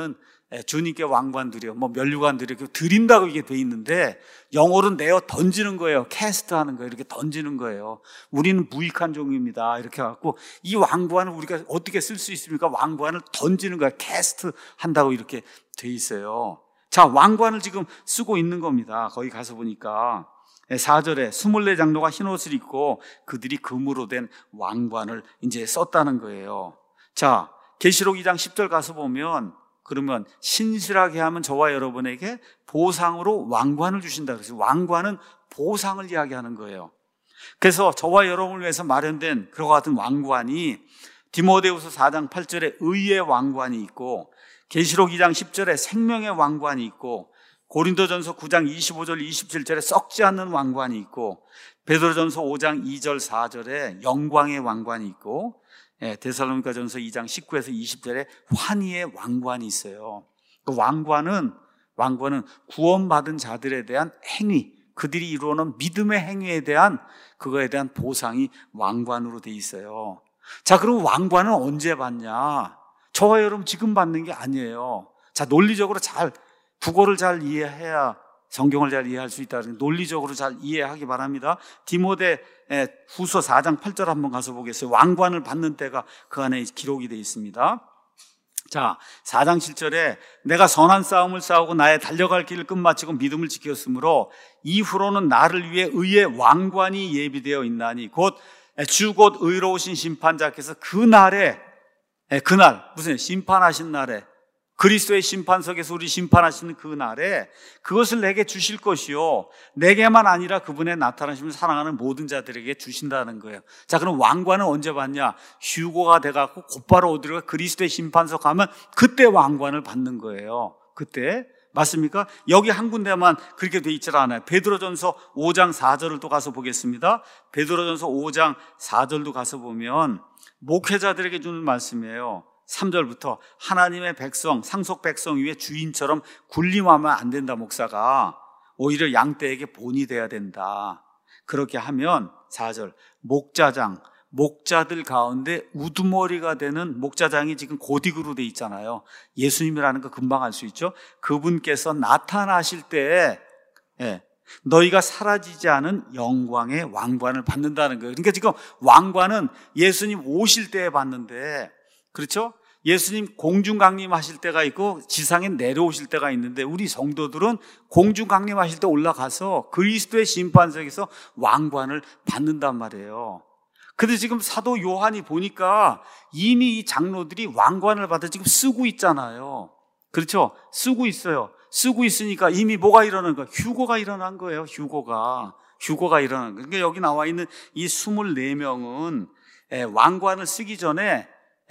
주님께 왕관 드려, 뭐 면류관 드려, 드린다고 이게 돼 있는데 영어로는 내어 던지는 거예요. 캐스트 하는 거예요. 이렇게 던지는 거예요. 우리는 무익한 종입니다. 이렇게 해갖고 이 왕관을 우리가 어떻게 쓸 수 있습니까? 왕관을 던지는 거야. 캐스트 한다고 이렇게 돼 있어요. 자, 왕관을 지금 쓰고 있는 겁니다. 거기 가서 보니까 사 절에 이십사 장로가 흰 옷을 입고 그들이 금으로 된 왕관을 이제 썼다는 거예요. 자, 계시록 이 장 십 절 가서 보면 그러면 신실하게 하면 저와 여러분에게 보상으로 왕관을 주신다. 그래서 왕관은 보상을 이야기하는 거예요. 그래서 저와 여러분을 위해서 마련된 그와 같은 왕관이 디모데후서 사 장 팔 절에 의의 왕관이 있고 계시록 이 장 십 절에 생명의 왕관이 있고 고린도전서 구 장 이십오 절 이십칠 절에 썩지 않는 왕관이 있고 베드로전서 오 장 이 절 사 절에 영광의 왕관이 있고 데살로니가전서 이 장 십구에서 이십 절에 환희의 왕관이 있어요. 그 왕관은 왕관은 구원받은 자들에 대한 행위, 그들이 이루어놓은 믿음의 행위에 대한 그거에 대한 보상이 왕관으로 돼 있어요. 자, 그럼 왕관은 언제 받냐? 저와 여러분 지금 받는 게 아니에요. 자, 논리적으로 잘 국어를 잘 이해해야 성경을 잘 이해할 수 있다. 논리적으로 잘 이해하기 바랍니다. 디모데 후서 사 장 팔 절 한번 가서 보겠어요. 왕관을 받는 때가 그 안에 기록이 되어 있습니다. 자, 사 장 칠 절에 내가 선한 싸움을 싸우고 나의 달려갈 길을 끝마치고 믿음을 지켰으므로 이후로는 나를 위해 의의 왕관이 예비되어 있나니 곧 주 곧 의로우신 심판자께서 그 날에 그날 무슨 심판하신 날에 그리스도의 심판석에서 우리 심판하시는 그 날에 그것을 내게 주실 것이요 내게만 아니라 그분의 나타나심을 사랑하는 모든 자들에게 주신다는 거예요. 자, 그럼 왕관은 언제 받냐? 휴고가 돼갖고 곧바로 어디로 그리스도의 심판석 가면 그때 왕관을 받는 거예요. 그때 맞습니까? 여기 한 군데만 그렇게 돼 있질 않아요. 베드로전서 오 장 사 절을 또 가서 보겠습니다. 베드로전서 오 장 사 절도 가서 보면 목회자들에게 주는 말씀이에요. 삼 절부터 하나님의 백성, 상속 백성 위에 주인처럼 군림하면 안 된다. 목사가 오히려 양떼에게 본이 돼야 된다. 그렇게 하면 사 절 목자장, 목자들 가운데 우두머리가 되는 목자장이 지금 고딕으로 돼 있잖아요. 예수님이라는 거 금방 알 수 있죠. 그분께서 나타나실 때 예, 너희가 사라지지 않은 영광의 왕관을 받는다는 거예요. 그러니까 지금 왕관은 예수님 오실 때에 받는데, 그렇죠? 예수님 공중 강림하실 때가 있고 지상에 내려오실 때가 있는데 우리 성도들은 공중 강림하실 때 올라가서 그리스도의 심판석에서 왕관을 받는단 말이에요. 근데 지금 사도 요한이 보니까 이미 이 장로들이 왕관을 받아 지금 쓰고 있잖아요. 그렇죠? 쓰고 있어요. 쓰고 있으니까 이미 뭐가 일어난 거야? 휴고가 일어난 거예요. 휴고가. 휴고가 일어난 거예요. 그러니까 여기 나와 있는 이 이십사 명은 왕관을 쓰기 전에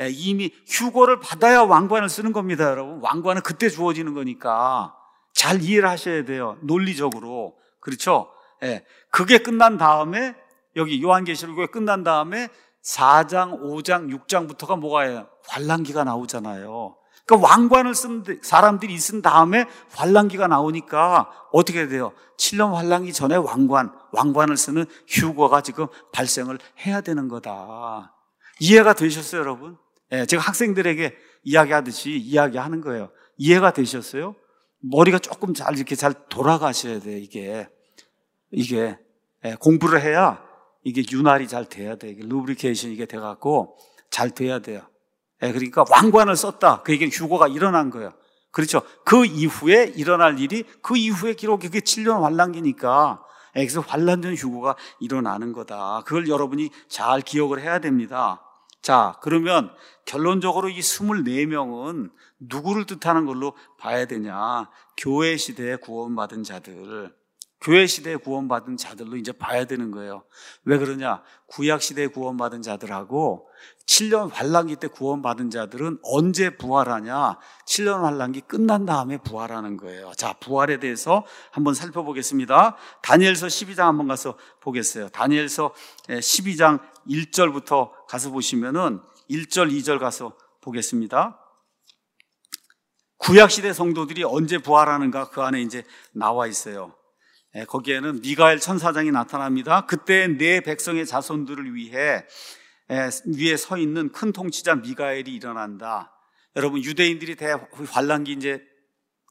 이미 휴고를 받아야 왕관을 쓰는 겁니다, 여러분. 왕관은 그때 주어지는 거니까 잘 이해를 하셔야 돼요. 논리적으로. 그렇죠? 예. 그게 끝난 다음에 여기 요한계시록이 끝난 다음에 사 장, 오 장, 육 장부터가 뭐가예요? 환란기가 나오잖아요. 그러니까 왕관을 쓴 사람들이 있은 다음에 환란기가 나오니까 어떻게 돼요? 칠 년 환란기 전에 왕관, 왕관을 쓰는 휴거가 지금 발생을 해야 되는 거다. 이해가 되셨어요, 여러분? 예, 제가 학생들에게 이야기하듯이 이야기하는 거예요. 이해가 되셨어요? 머리가 조금 잘 이렇게 잘 돌아가셔야 돼요, 이게. 이게. 예, 공부를 해야 이게 윤활이 잘 돼야 돼요. 이게 루브리케이션 이게 돼갖고 잘 돼야 돼요. 예, 그러니까 왕관을 썼다. 그 얘기는 휴거가 일어난 거예요. 그렇죠. 그 이후에 일어날 일이 그 이후에 기록이 그게 칠 년 환란기니까 예, 그래서 환란 전 휴거가 일어나는 거다. 그걸 여러분이 잘 기억을 해야 됩니다. 자, 그러면 결론적으로 이 이십사 명은 누구를 뜻하는 걸로 봐야 되냐? 교회 시대에 구원받은 자들, 교회 시대에 구원받은 자들로 이제 봐야 되는 거예요. 왜 그러냐? 구약 시대에 구원받은 자들하고 칠 년 환란기 때 구원받은 자들은 언제 부활하냐? 칠 년 환란기 끝난 다음에 부활하는 거예요. 자, 부활에 대해서 한번 살펴보겠습니다. 다니엘서 십이 장 한번 가서 보겠어요. 다니엘서 십이 장 일 절부터 가서 보시면은 일 절, 이 절 가서 보겠습니다. 구약 시대 성도들이 언제 부활하는가 그 안에 이제 나와 있어요. 거기에는 미가엘 천사장이 나타납니다. 그때 내 백성의 자손들을 위해 위에 서 있는 큰 통치자 미가엘이 일어난다. 여러분, 유대인들이 대 환란기 이제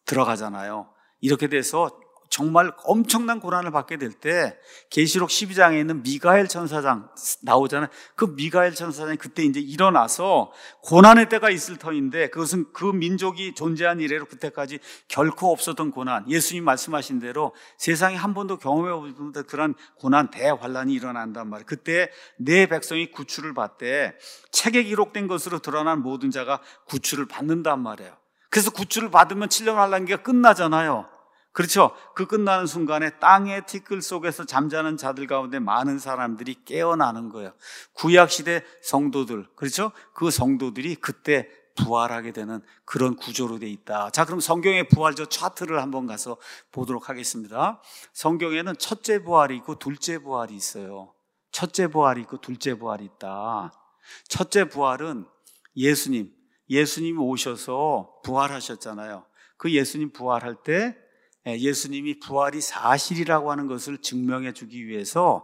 들어가잖아요. 이렇게 돼서 정말 엄청난 고난을 받게 될 때 계시록 십이 장에 있는 미가엘 천사장 나오잖아요. 그 미가엘 천사장이 그때 이제 일어나서 고난의 때가 있을 터인데 그것은 그 민족이 존재한 이래로 그때까지 결코 없었던 고난, 예수님 말씀하신 대로 세상에 한 번도 경험해 보지 못한 그런 고난 대환란이 일어난단 말이에요. 그때 내 백성이 구출을 받되 책에 기록된 것으로 드러난 모든 자가 구출을 받는단 말이에요. 그래서 구출을 받으면 칠 년 환란기가 끝나잖아요. 그렇죠? 그 끝나는 순간에 땅의 티끌 속에서 잠자는 자들 가운데 많은 사람들이 깨어나는 거예요. 구약시대 성도들, 그렇죠? 그 성도들이 그때 부활하게 되는 그런 구조로 돼 있다. 자, 그럼 성경의 부활 저 차트를 한번 가서 보도록 하겠습니다. 성경에는 첫째 부활이 있고 둘째 부활이 있어요. 첫째 부활이 있고 둘째 부활이 있다. 첫째 부활은 예수님, 예수님이 오셔서 부활하셨잖아요. 그 예수님 부활할 때 예수님이 부활이 사실이라고 하는 것을 증명해 주기 위해서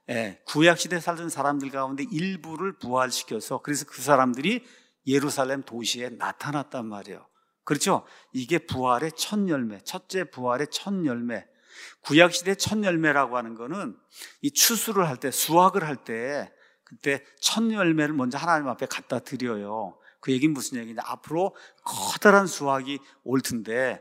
구약시대에 살던 사람들 가운데 일부를 부활시켜서 그래서 그 사람들이 예루살렘 도시에 나타났단 말이에요. 그렇죠? 이게 부활의 첫 열매, 첫째 부활의 첫 열매. 구약시대 첫 열매라고 하는 거는 이 추수를 할 때, 수확을 할 때 그때 첫 열매를 먼저 하나님 앞에 갖다 드려요. 그 얘기는 무슨 얘기냐? 앞으로 커다란 수확이 올 텐데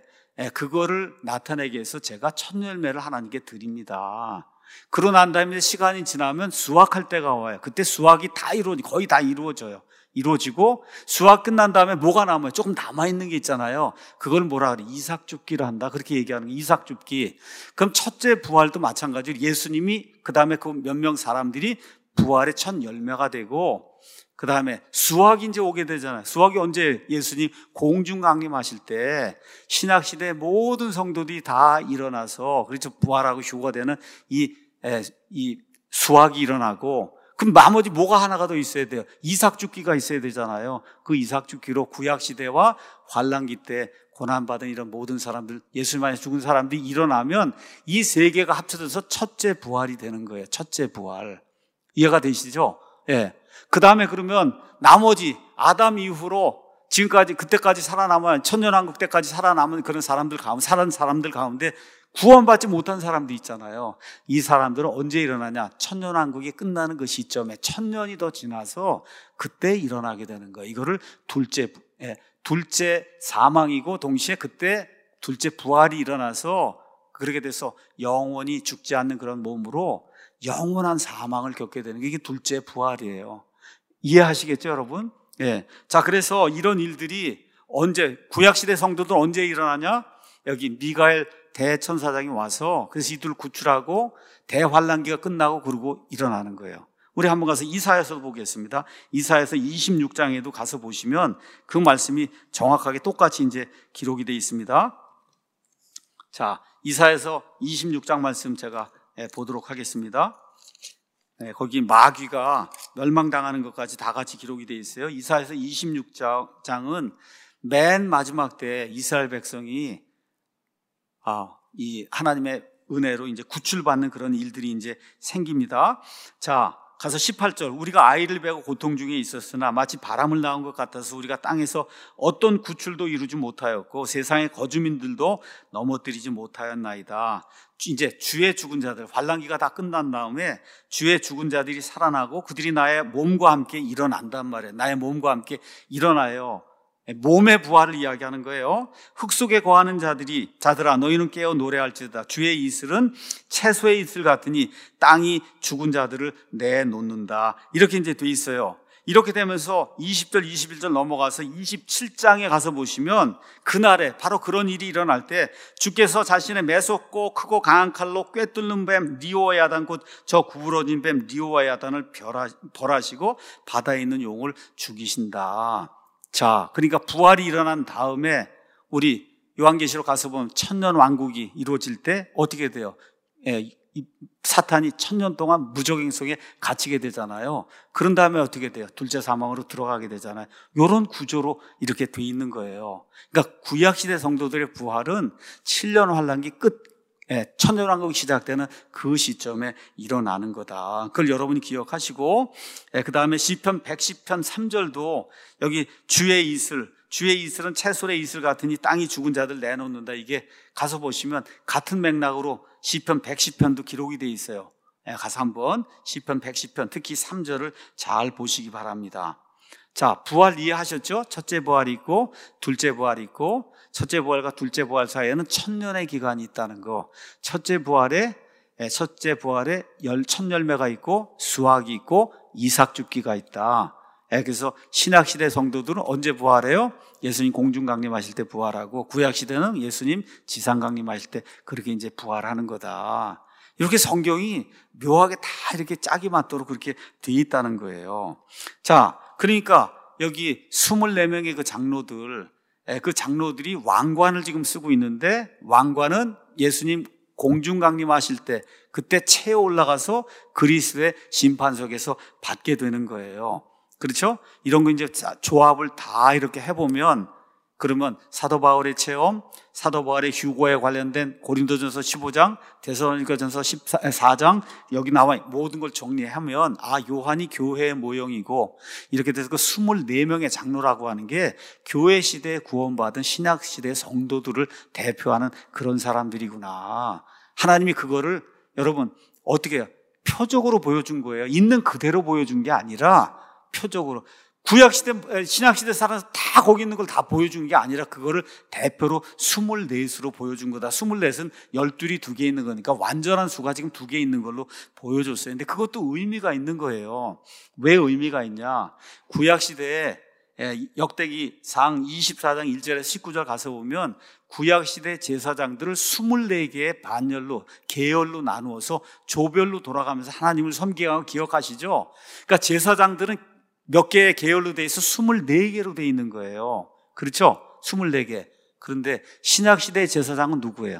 그거를 나타내기 위해서 제가 첫 열매를 하나님께 드립니다. 그러고 난 다음에 시간이 지나면 수확할 때가 와요. 그때 수확이 다 이루어지, 거의 다 이루어져요. 이루어지고 수확 끝난 다음에 뭐가 남아요? 조금 남아있는 게 있잖아요. 그걸 뭐라 그래? 이삭 줍기를 한다. 그렇게 얘기하는 거, 이삭 줍기. 그럼 첫째 부활도 마찬가지로 예수님이 그 다음에 그 몇 명 사람들이 부활의 첫 열매가 되고 그 다음에 수확이 이제 오게 되잖아요. 수확이 언제? 예수님 공중 강림하실 때 신약시대의 모든 성도들이 다 일어나서 그렇죠. 부활하고 휴가 되는 이, 에, 이 수확이 일어나고 그럼 나머지 뭐가 하나가 더 있어야 돼요? 이삭 줍기가 있어야 되잖아요. 그 이삭 줍기로 구약시대와 환란기 때 고난받은 이런 모든 사람들, 예수님 안에 죽은 사람들이 일어나면 이 세 개가 합쳐져서 첫째 부활이 되는 거예요. 첫째 부활. 이해가 되시죠? 예. 그 다음에 그러면 나머지 아담 이후로 지금까지 그때까지 살아남은 천년왕국 때까지 살아남은 그런 사람들 가운데 살은 사람들 가운데 구원받지 못한 사람도 있잖아요. 이 사람들은 언제 일어나냐? 천년왕국이 끝나는 그 시점에 천년이 더 지나서 그때 일어나게 되는 거예요. 이거를 둘째 예, 둘째 사망이고 동시에 그때 둘째 부활이 일어나서 그렇게 돼서 영원히 죽지 않는 그런 몸으로 영원한 사망을 겪게 되는 게 이게 둘째 부활이에요. 이해하시겠죠, 여러분? 예. 자, 그래서 이런 일들이 언제, 구약시대 성도들 언제 일어나냐? 여기 미가엘 대천사장이 와서 그래서 이들을 구출하고 대환란기가 끝나고 그러고 일어나는 거예요. 우리 한번 가서 이사야서 보겠습니다. 이사야서 이십육 장에도 가서 보시면 그 말씀이 정확하게 똑같이 이제 기록이 되어 있습니다. 자, 이사야서 이십육 장 말씀 제가 보도록 하겠습니다. 네, 거기 마귀가 멸망당하는 것까지 다 같이 기록이 되어 있어요. 이사야서 이십육 장은 맨 마지막 때 이스라엘 백성이 아, 이 하나님의 은혜로 이제 구출받는 그런 일들이 이제 생깁니다. 자, 가서 십팔 절. 우리가 아이를 베고 고통 중에 있었으나 마치 바람을 낳은 것 같아서 우리가 땅에서 어떤 구출도 이루지 못하였고 세상의 거주민들도 넘어뜨리지 못하였나이다. 이제 주의 죽은 자들, 환란기가 다 끝난 다음에 주의 죽은 자들이 살아나고 그들이 나의 몸과 함께 일어난단 말이에요. 나의 몸과 함께 일어나요. 몸의 부활을 이야기하는 거예요. 흙 속에 거하는 자들이 자들아 너희는 깨어 노래할지어다. 주의 이슬은 채소의 이슬 같으니 땅이 죽은 자들을 내놓는다. 이렇게 이제 돼 있어요. 이렇게 되면서 이십 절 이십일 절 넘어가서 이십칠 장에 가서 보시면 그날에 바로 그런 일이 일어날 때 주께서 자신의 매섭고 크고 강한 칼로 꿰뚫는 뱀 리오와 야단 곧 저 구부러진 뱀 리오와 야단을 벌하시고 바다에 있는 용을 죽이신다. 자, 그러니까 부활이 일어난 다음에 우리 요한계시록 가서 보면 천년 왕국이 이루어질 때 어떻게 돼요? 예, 이 사탄이 천년 동안 무적행 속에 갇히게 되잖아요. 그런 다음에 어떻게 돼요? 둘째 사망으로 들어가게 되잖아요. 이런 구조로 이렇게 돼 있는 거예요. 그러니까 구약시대 성도들의 부활은 칠 년 환란기 끝, 예, 천년왕국이 시작되는 그 시점에 일어나는 거다. 그걸 여러분이 기억하시고, 예, 그 다음에 시편 백십 편 삼 절도 여기 주의 이슬, 주의 이슬은 채솔의 이슬 같으니 땅이 죽은 자들 내놓는다. 이게 가서 보시면 같은 맥락으로 시편 백십 편도 기록이 되어 있어요. 가서 한번 시편 백십 편 특히 삼 절을 잘 보시기 바랍니다. 자, 부활 이해하셨죠? 첫째 부활이 있고 둘째 부활이 있고, 첫째 부활과 둘째 부활 사이에는 천년의 기간이 있다는 거. 첫째 부활에 첫째 부활에 열, 첫 열매가 있고 수확이 있고 이삭 줍기가 있다. 그래서 신약시대 성도들은 언제 부활해요? 예수님 공중 강림하실 때 부활하고, 구약시대는 예수님 지상 강림하실 때 그렇게 이제 부활하는 거다. 이렇게 성경이 묘하게 다 이렇게 짝이 맞도록 그렇게 되어 있다는 거예요. 자, 그러니까 여기 이십사 명의 그 장로들, 그 장로들이 왕관을 지금 쓰고 있는데, 왕관은 예수님 공중 강림하실 때 그때 체에 올라가서 그리스도의 심판석에서 받게 되는 거예요. 그렇죠? 이런 거 이제 조합을 다 이렇게 해보면, 그러면 사도 바울의 체험, 사도 바울의 휴거에 관련된 고린도전서 십오 장, 데살로니가전서 십사 장, 여기 나와 모든 걸 정리하면, 아, 요한이 교회의 모형이고, 이렇게 돼서 그 이십사 명의 장로라고 하는 게 교회 시대에 구원받은 신약 시대의 성도들을 대표하는 그런 사람들이구나. 하나님이 그거를 여러분 어떻게 해요? 표적으로 보여준 거예요. 있는 그대로 보여준 게 아니라 표적으로. 구약시대, 신약시대 사람들 다 거기 있는 걸 다 보여준 게 아니라 그거를 대표로 이십사수로 보여준 거다. 이십사은 열둘이 두 개 있는 거니까 완전한 수가 지금 두 개 있는 걸로 보여줬어요. 근데 그것도 의미가 있는 거예요. 왜 의미가 있냐? 구약시대에 역대기상 이십사 장 일 절에서 십구 절 가서 보면 구약시대 제사장들을 이십사 개의 반열로, 계열로 나누어서 조별로 돌아가면서 하나님을 섬기고, 기억하시죠? 그러니까 제사장들은 몇 개의 계열로 돼 있어? 이십사 개로 돼 있는 거예요. 그렇죠? 이십사 개. 그런데 신약시대의 제사장은 누구예요?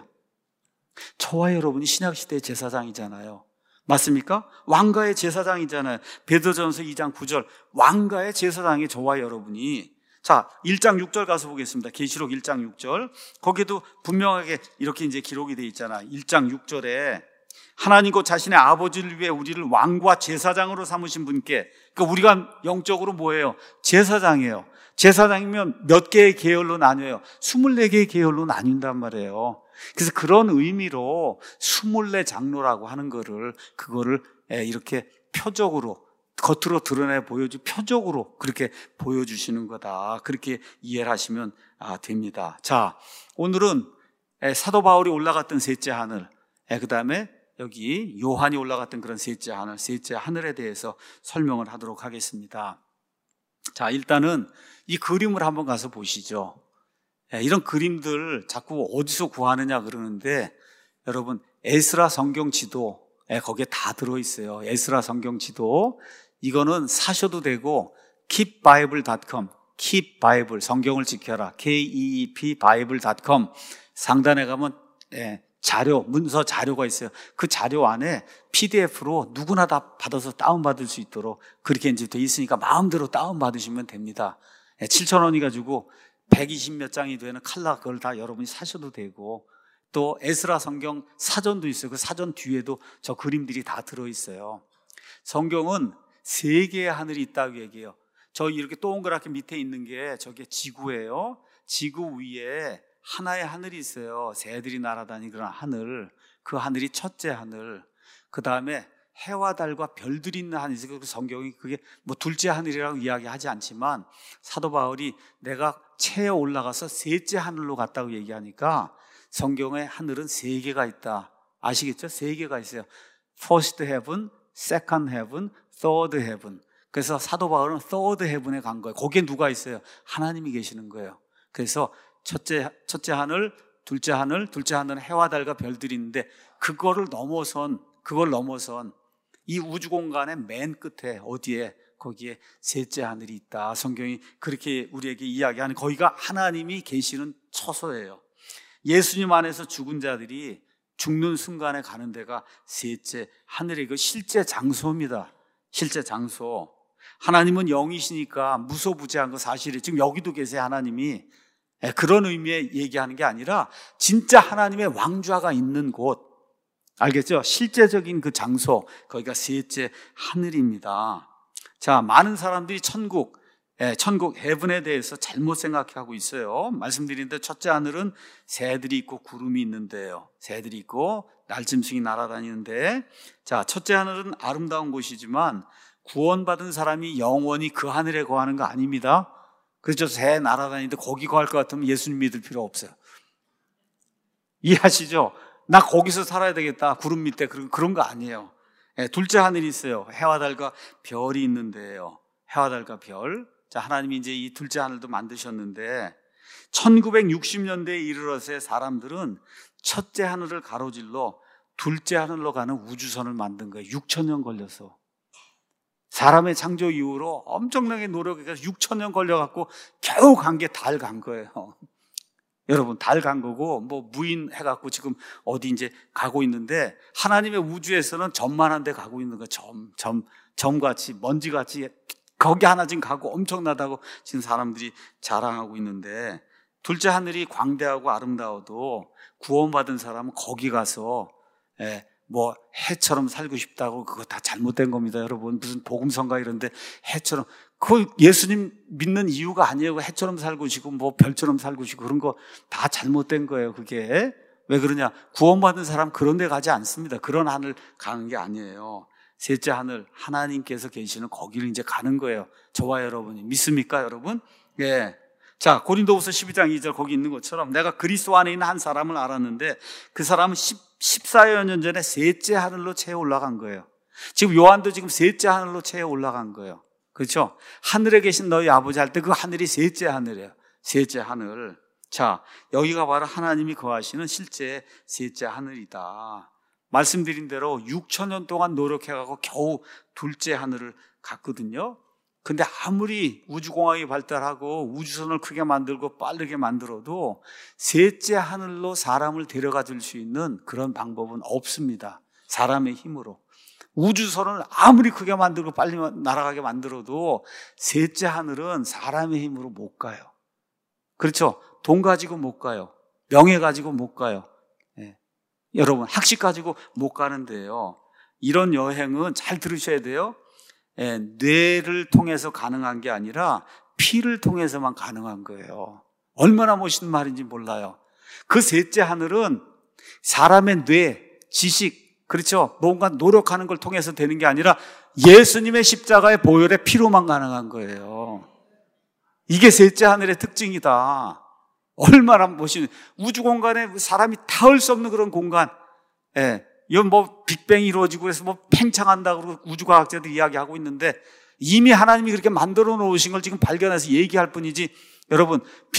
저와 여러분이 신약시대의 제사장이잖아요. 맞습니까? 왕가의 제사장이잖아요. 베드로전서 이 장 구 절, 왕가의 제사장이 저와 여러분이. 자, 일 장 육 절 가서 보겠습니다. 계시록 일 장 육 절. 거기도 분명하게 이렇게 이제 기록이 돼 있잖아. 일 장 육 절에 하나님 곧 자신의 아버지를 위해 우리를 왕과 제사장으로 삼으신 분께, 그러니까 우리가 영적으로 뭐예요? 제사장이에요. 제사장이면 몇 개의 계열로 나뉘어요? 이십사 개의 계열로 나뉜단 말이에요. 그래서 그런 의미로 이십사 장로라고 하는 거를, 그거를 이렇게 표적으로, 겉으로 드러내 보여주, 표적으로 그렇게 보여주시는 거다. 그렇게 이해를 하시면 됩니다. 자, 오늘은 사도 바울이 올라갔던 셋째 하늘, 그 다음에 여기 요한이 올라갔던 그런 셋째 하늘, 셋째 하늘에 대해서 설명을 하도록 하겠습니다. 자, 일단은 이 그림을 한번 가서 보시죠. 이런 그림들 자꾸 어디서 구하느냐 그러는데, 여러분 에스라 성경 지도, 거기에 다 들어있어요. 에스라 성경 지도. 이거는 사셔도 되고 keep bible 닷 컴, keep bible, 성경을 지켜라, 케이 이 이 피 바이블 닷 컴 상단에 가면 자료, 문서 자료가 있어요. 그 자료 안에 피디에프로 누구나 다 받아서 다운받을 수 있도록 그렇게 이제 돼 있으니까 마음대로 다운받으시면 됩니다. 칠천 원이 가지고 백이십 몇 장이 되는 칼라, 그걸 다 여러분이 사셔도 되고, 또 에스라 성경 사전도 있어요. 그 사전 뒤에도 저 그림들이 다 들어있어요. 성경은 세 개의 하늘이 있다고 얘기해요. 저 이렇게 동그랗게 밑에 있는 게 저게 지구예요. 지구 위에 하나의 하늘이 있어요. 새들이 날아다니는 그런 하늘. 그 하늘이 첫째 하늘. 그 다음에 해와 달과 별들이 있는 하늘이 있어요. 그 성경이 그게 뭐 둘째 하늘이라고 이야기하지 않지만, 사도 바울이 내가 체에 올라가서 셋째 하늘로 갔다고 얘기하니까 성경의 하늘은 세 개가 있다. 아시겠죠? 세 개가 있어요. First heaven, second heaven, third heaven. 그래서 사도 바울은 third heaven에 간 거예요. 거기에 누가 있어요? 하나님이 계시는 거예요. 그래서 첫째, 첫째 하늘, 둘째 하늘, 둘째 하늘은 해와 달과 별들이 있는데, 그거를 넘어선, 그걸 넘어선 이 우주 공간의 맨 끝에 어디에, 거기에 셋째 하늘이 있다. 성경이 그렇게 우리에게 이야기하는, 거기가 하나님이 계시는 처소예요. 예수님 안에서 죽은 자들이 죽는 순간에 가는 데가 셋째 하늘의 그 실제 장소입니다. 실제 장소. 하나님은 영이시니까 무소부재한 거 사실이에요. 지금 여기도 계세요, 하나님이. 그런 의미에 얘기하는 게 아니라 진짜 하나님의 왕좌가 있는 곳, 알겠죠? 실제적인 그 장소, 거기가 셋째 하늘입니다. 자, 많은 사람들이 천국, 예, 천국 해븐에 대해서 잘못 생각하고 있어요. 말씀드리는데 첫째 하늘은 새들이 있고 구름이 있는데요. 새들이 있고 날짐승이 날아다니는데, 자, 첫째 하늘은 아름다운 곳이지만 구원받은 사람이 영원히 그 하늘에 거하는 거 아닙니다. 그렇죠. 새 날아다니는데 거기 거할 것 같으면 예수님 믿을 필요 없어요. 이해하시죠? 나 거기서 살아야 되겠다, 구름 밑에, 그런, 그런 거 아니에요. 예, 둘째 하늘이 있어요. 해와 달과 별이 있는데요. 해와 달과 별. 자, 하나님이 이제 이 둘째 하늘도 만드셨는데 천구백육십 년대에 이르러서 사람들은 첫째 하늘을 가로질러 둘째 하늘로 가는 우주선을 만든 거예요. 육천 년 걸려서. 사람의 창조 이후로 엄청나게 노력해서 육천 년 걸려갖고 겨우 간 게 달 간 거예요. 여러분, 달 간 거고, 뭐 무인 해갖고 지금 어디 이제 가고 있는데, 하나님의 우주에서는 점만한 데 가고 있는 거예요. 점, 점, 점같이, 먼지같이 거기 하나 지금 가고 엄청나다고 지금 사람들이 자랑하고 있는데, 둘째 하늘이 광대하고 아름다워도 구원받은 사람은 거기 가서 예, 뭐 해처럼 살고 싶다고, 그거 다 잘못된 겁니다. 여러분, 무슨 복음성가 이런데 해처럼, 그 예수님 믿는 이유가 아니에요. 해처럼 살고 싶고 뭐 별처럼 살고 싶고 그런 거 다 잘못된 거예요. 그게 왜 그러냐? 구원받은 사람 그런 데 가지 않습니다. 그런 하늘 가는 게 아니에요. 셋째 하늘, 하나님께서 계시는 거기를 이제 가는 거예요. 저와 여러분이 믿습니까, 여러분? 예. 자, 고린도후서 십이 장 이 절 거기 있는 것처럼 내가 그리스도 안에 있는 한 사람을 알았는데 그 사람은 십사여 년 전에 셋째 하늘로 채 올라간 거예요. 지금 요한도 지금 셋째 하늘로 채 올라간 거예요. 그렇죠? 하늘에 계신 너희 아버지 할 때 그 하늘이 셋째 하늘이에요. 셋째 하늘. 자, 여기가 바로 하나님이 거하시는 실제 셋째 하늘이다. 말씀드린 대로 육천 년 동안 노력해가고 겨우 둘째 하늘을 갔거든요. 근데 아무리 우주공학이 발달하고 우주선을 크게 만들고 빠르게 만들어도 셋째 하늘로 사람을 데려가 줄 수 있는 그런 방법은 없습니다. 사람의 힘으로. 우주선을 아무리 크게 만들고 빨리 날아가게 만들어도 셋째 하늘은 사람의 힘으로 못 가요. 그렇죠? 돈 가지고 못 가요. 명예 가지고 못 가요. 예. 여러분, 학식 가지고 못 가는데요. 이런 여행은 잘 들으셔야 돼요. 예, 뇌를 통해서 가능한 게 아니라 피를 통해서만 가능한 거예요. 얼마나 멋있는 말인지 몰라요. 그 셋째 하늘은 사람의 뇌, 지식, 그렇죠? 뭔가 노력하는 걸 통해서 되는 게 아니라 예수님의 십자가의 보혈의 피로만 가능한 거예요. 이게 셋째 하늘의 특징이다. 얼마나 멋있는, 우주 공간에 사람이 닿을 수 없는 그런 공간. 예. 이건 뭐 빅뱅이 이루어지고 그래서 뭐 팽창한다고 그러고 우주과학자들 이야기하고 있는데 이미 하나님이 그렇게 만들어 놓으신 걸 지금 발견해서 얘기할 뿐이지, 여러분,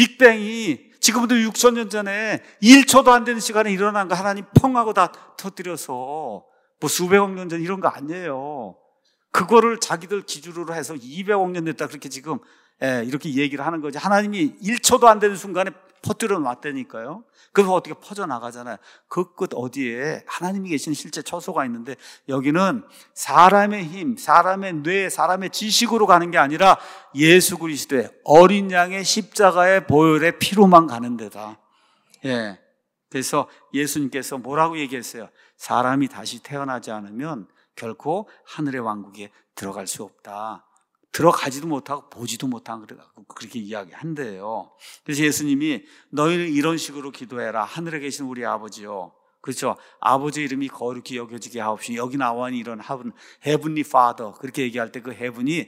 빅뱅이 지금부터 육천 년 전에 일 초도 안 되는 시간에 일어난 거 하나님 펑 하고 다 터뜨려서 뭐 수백억 년 전 이런 거 아니에요. 그거를 자기들 기준으로 해서 이백억 년 됐다 그렇게 지금 예, 이렇게 얘기를 하는 거지. 하나님이 일 초도 안 되는 순간에 퍼뜨려 놨다니까요. 그래서 어떻게 퍼져나가잖아요. 그 끝 어디에 하나님이 계신 실제 처소가 있는데, 여기는 사람의 힘, 사람의 뇌, 사람의 지식으로 가는 게 아니라 예수 그리스도의 어린 양의 십자가의 보혈의 피로만 가는 데다. 예. 그래서 예수님께서 뭐라고 얘기했어요? 사람이 다시 태어나지 않으면 결코 하늘의 왕국에 들어갈 수 없다. 들어가지도 못하고 보지도 못하고 그렇게 이야기한대요. 그래서 예수님이 너희는 이런 식으로 기도해라. 하늘에 계신 우리 아버지요. 그렇죠? 아버지 이름이 거룩히 여겨지게 하옵시고 여기 나와니 이런 하분 헤븐리 파더 그렇게 얘기할 때 그 헤븐이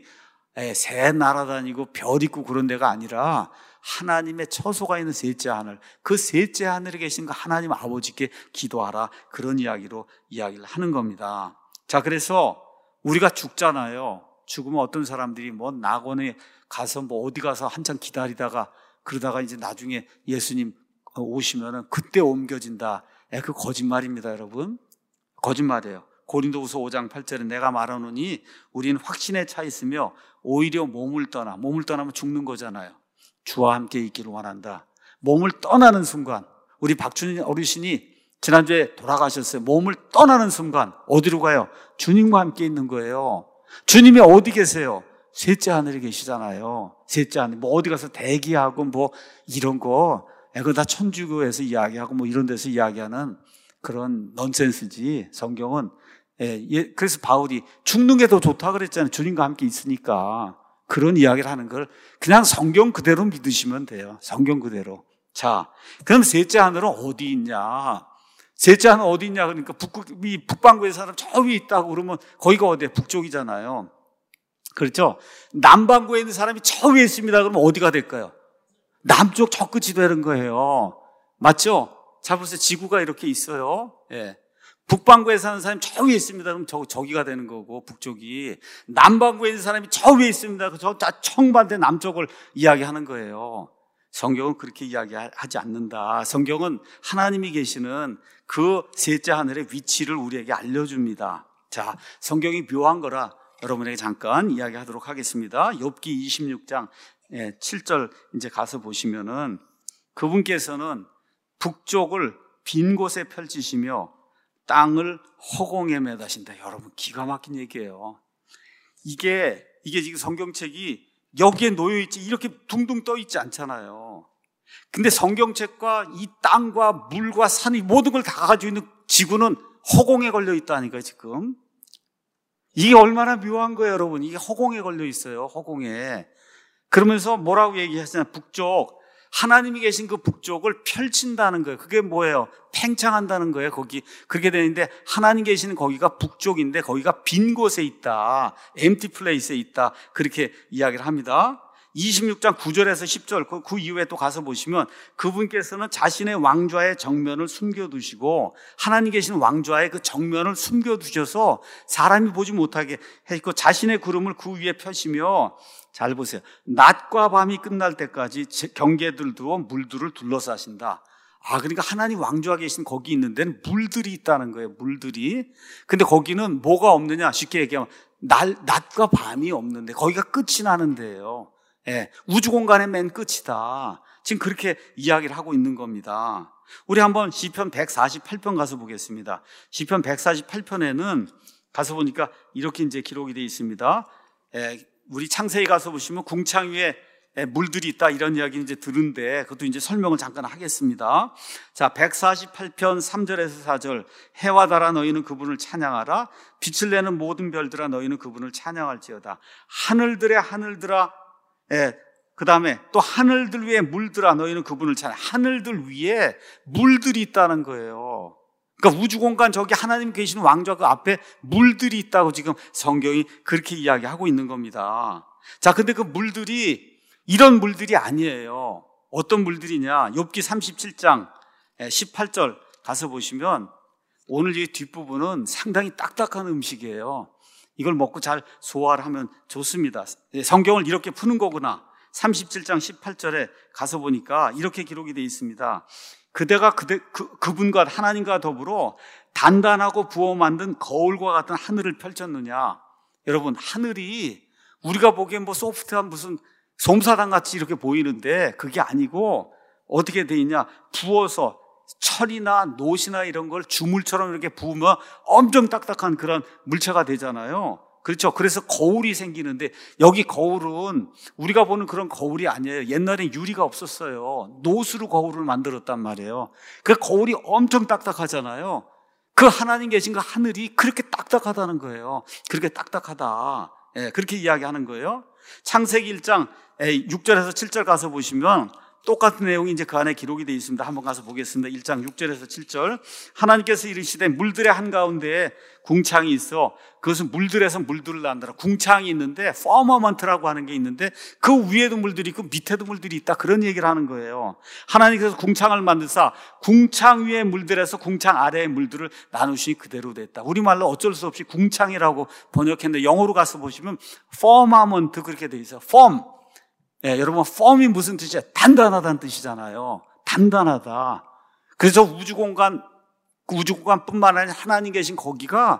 새 날아다니고 별 있고 그런 데가 아니라 하나님의 처소가 있는 셋째 하늘, 그 셋째 하늘에 계신 그 하나님 아버지께 기도하라. 그런 이야기로 이야기를 하는 겁니다. 자, 그래서 우리가 죽잖아요. 죽으면 어떤 사람들이 뭐 낙원에 가서 뭐 어디 가서 한참 기다리다가 그러다가 이제 나중에 예수님 오시면은 그때 옮겨진다. 에, 그 거짓말입니다, 여러분. 거짓말이에요. 고린도후서 오 장 팔 절에 내가 말하노니 우리는 확신에 차 있으며 오히려 몸을 떠나, 몸을 떠나면 죽는 거잖아요. 주와 함께 있기를 원한다. 몸을 떠나는 순간, 우리 박준희 어르신이 지난주에 돌아가셨어요. 몸을 떠나는 순간 어디로 가요? 주님과 함께 있는 거예요. 주님이 어디 계세요? 셋째 하늘에 계시잖아요. 셋째 하늘. 뭐 어디 가서 대기하고 뭐 이런 거, 그거 다 천주교에서 이야기하고 뭐 이런 데서 이야기하는 그런 넌센스지. 성경은 예, 예, 그래서 바울이 죽는 게 더 좋다 그랬잖아요. 주님과 함께 있으니까. 그런 이야기를 하는 걸 그냥 성경 그대로 믿으시면 돼요. 성경 그대로. 자, 그럼 셋째 하늘은 어디 있냐? 셋째 하늘 어디 있냐? 그러니까 북극이 북반구의 사람 저 위에 있다고 그러면 거기가 어디야? 북쪽이잖아요. 그렇죠? 남반구에 있는 사람이 저 위에 있습니다. 그러면 어디가 될까요? 남쪽 저 끝이 되는 거예요. 맞죠? 자, 보세요. 지구가 이렇게 있어요. 예. 북반구에 사는 사람이 저 위에 있습니다. 그럼 저, 저기가 되는 거고, 북쪽이. 남반구에 있는 사람이 저 위에 있습니다. 저 정반대 남쪽을 이야기하는 거예요. 성경은 그렇게 이야기하지 않는다. 성경은 하나님이 계시는 그 셋째 하늘의 위치를 우리에게 알려줍니다. 자, 성경이 묘한 거라 여러분에게 잠깐 이야기하도록 하겠습니다. 욥기 이십육 장 칠 절 이제 가서 보시면은 그분께서는 북쪽을 빈 곳에 펼치시며 땅을 허공에 매다신다. 여러분, 기가 막힌 얘기예요. 이게, 이게 지금 성경책이 여기에 놓여있지, 이렇게 둥둥 떠있지 않잖아요. 근데 성경책과 이 땅과 물과 산이 모든 걸 다 가지고 있는 지구는 허공에 걸려 있다니까요, 지금. 이게 얼마나 묘한 거예요, 여러분. 이게 허공에 걸려 있어요, 허공에. 그러면서 뭐라고 얘기하시냐면, 북쪽, 하나님이 계신 그 북쪽을 펼친다는 거예요. 그게 뭐예요? 팽창한다는 거예요. 거기 그렇게 되는데 하나님 계시는 거기가 북쪽인데 거기가 빈 곳에 있다. empty place에 있다. 그렇게 이야기를 합니다. 이십육 장 구 절에서 십 절 그, 그 이후에 또 가서 보시면 그분께서는 자신의 왕좌의 정면을 숨겨두시고 하나님 계시는 왕좌의 그 정면을 숨겨두셔서 사람이 보지 못하게 했고 자신의 구름을 그 위에 펴시며 잘 보세요. 낮과 밤이 끝날 때까지 경계들도 물들을 둘러싸신다. 아, 그러니까 하나님 왕좌가 계신 거기 있는 데는 물들이 있다는 거예요. 물들이. 근데 거기는 뭐가 없느냐? 쉽게 얘기하면 날, 낮과 밤이 없는데 거기가 끝이 나는 데예요. 예, 우주 공간의 맨 끝이다. 지금 그렇게 이야기를 하고 있는 겁니다. 우리 한번 시편 백사십팔 편 가서 보겠습니다. 시편 백사십팔 편에는 가서 보니까 이렇게 이제 기록이 되어 있습니다. 예, 우리 창세기 가서 보시면 궁창 위에 물들이 있다 이런 이야기 이제 들은데 그것도 이제 설명을 잠깐 하겠습니다. 자, 백사십팔 편 삼 절에서 사 절. 해와 달아 너희는 그분을 찬양하라. 빛을 내는 모든 별들아 너희는 그분을 찬양할지어다. 하늘들의 하늘들아. 예, 그 다음에 또 하늘들 위에 물들아 너희는 그분을 찬양. 하늘들 위에 물들이 있다는 거예요. 그러니까 우주 공간 저기 하나님 계시는 왕좌 그 앞에 물들이 있다고 지금 성경이 그렇게 이야기하고 있는 겁니다. 자, 근데 그 물들이 이런 물들이 아니에요. 어떤 물들이냐? 욥기 삼십칠 장 십팔 절 가서 보시면 오늘 이 뒷부분은 상당히 딱딱한 음식이에요. 이걸 먹고 잘 소화를 하면 좋습니다. 성경을 이렇게 푸는 거구나. 삼십칠 장 십팔 절에 가서 보니까 이렇게 기록이 되어 있습니다. 그대가 그대, 그, 그분과 하나님과 더불어 단단하고 부어 만든 거울과 같은 하늘을 펼쳤느냐. 여러분, 하늘이 우리가 보기엔 뭐 소프트한 무슨 솜사탕 같이 이렇게 보이는데 그게 아니고 어떻게 돼 있냐. 부어서 철이나 노시나 이런 걸 주물처럼 이렇게 부으면 엄청 딱딱한 그런 물체가 되잖아요. 그렇죠. 그래서 거울이 생기는데 여기 거울은 우리가 보는 그런 거울이 아니에요. 옛날엔 유리가 없었어요. 노수로 거울을 만들었단 말이에요. 그 거울이 엄청 딱딱하잖아요. 그 하나님 계신 그 하늘이 그렇게 딱딱하다는 거예요. 그렇게 딱딱하다. 예, 그렇게 이야기하는 거예요. 창세기 일 장 육 절에서 칠 절 가서 보시면 똑같은 내용이 이제 그 안에 기록이 되어 있습니다. 한번 가서 보겠습니다. 일 장 육 절에서 칠 절. 하나님께서 이르시되 물들의 한가운데에 궁창이 있어 그것은 물들에서 물들을 낳는다. 궁창이 있는데 퍼머먼트라고 하는 게 있는데 그 위에도 물들이 있고 밑에도 물들이 있다. 그런 얘기를 하는 거예요. 하나님께서 궁창을 만드사 궁창 위에 물들에서 궁창 아래의 물들을 나누시니 그대로 됐다. 우리말로 어쩔 수 없이 궁창이라고 번역했는데 영어로 가서 보시면 퍼머먼트 그렇게 돼 있어요. 펌. 예, 여러분, 펌이 무슨 뜻이야? 단단하다는 뜻이잖아요. 단단하다. 그래서 우주 공간, 우주 공간뿐만 아니라 하나님 계신 거기가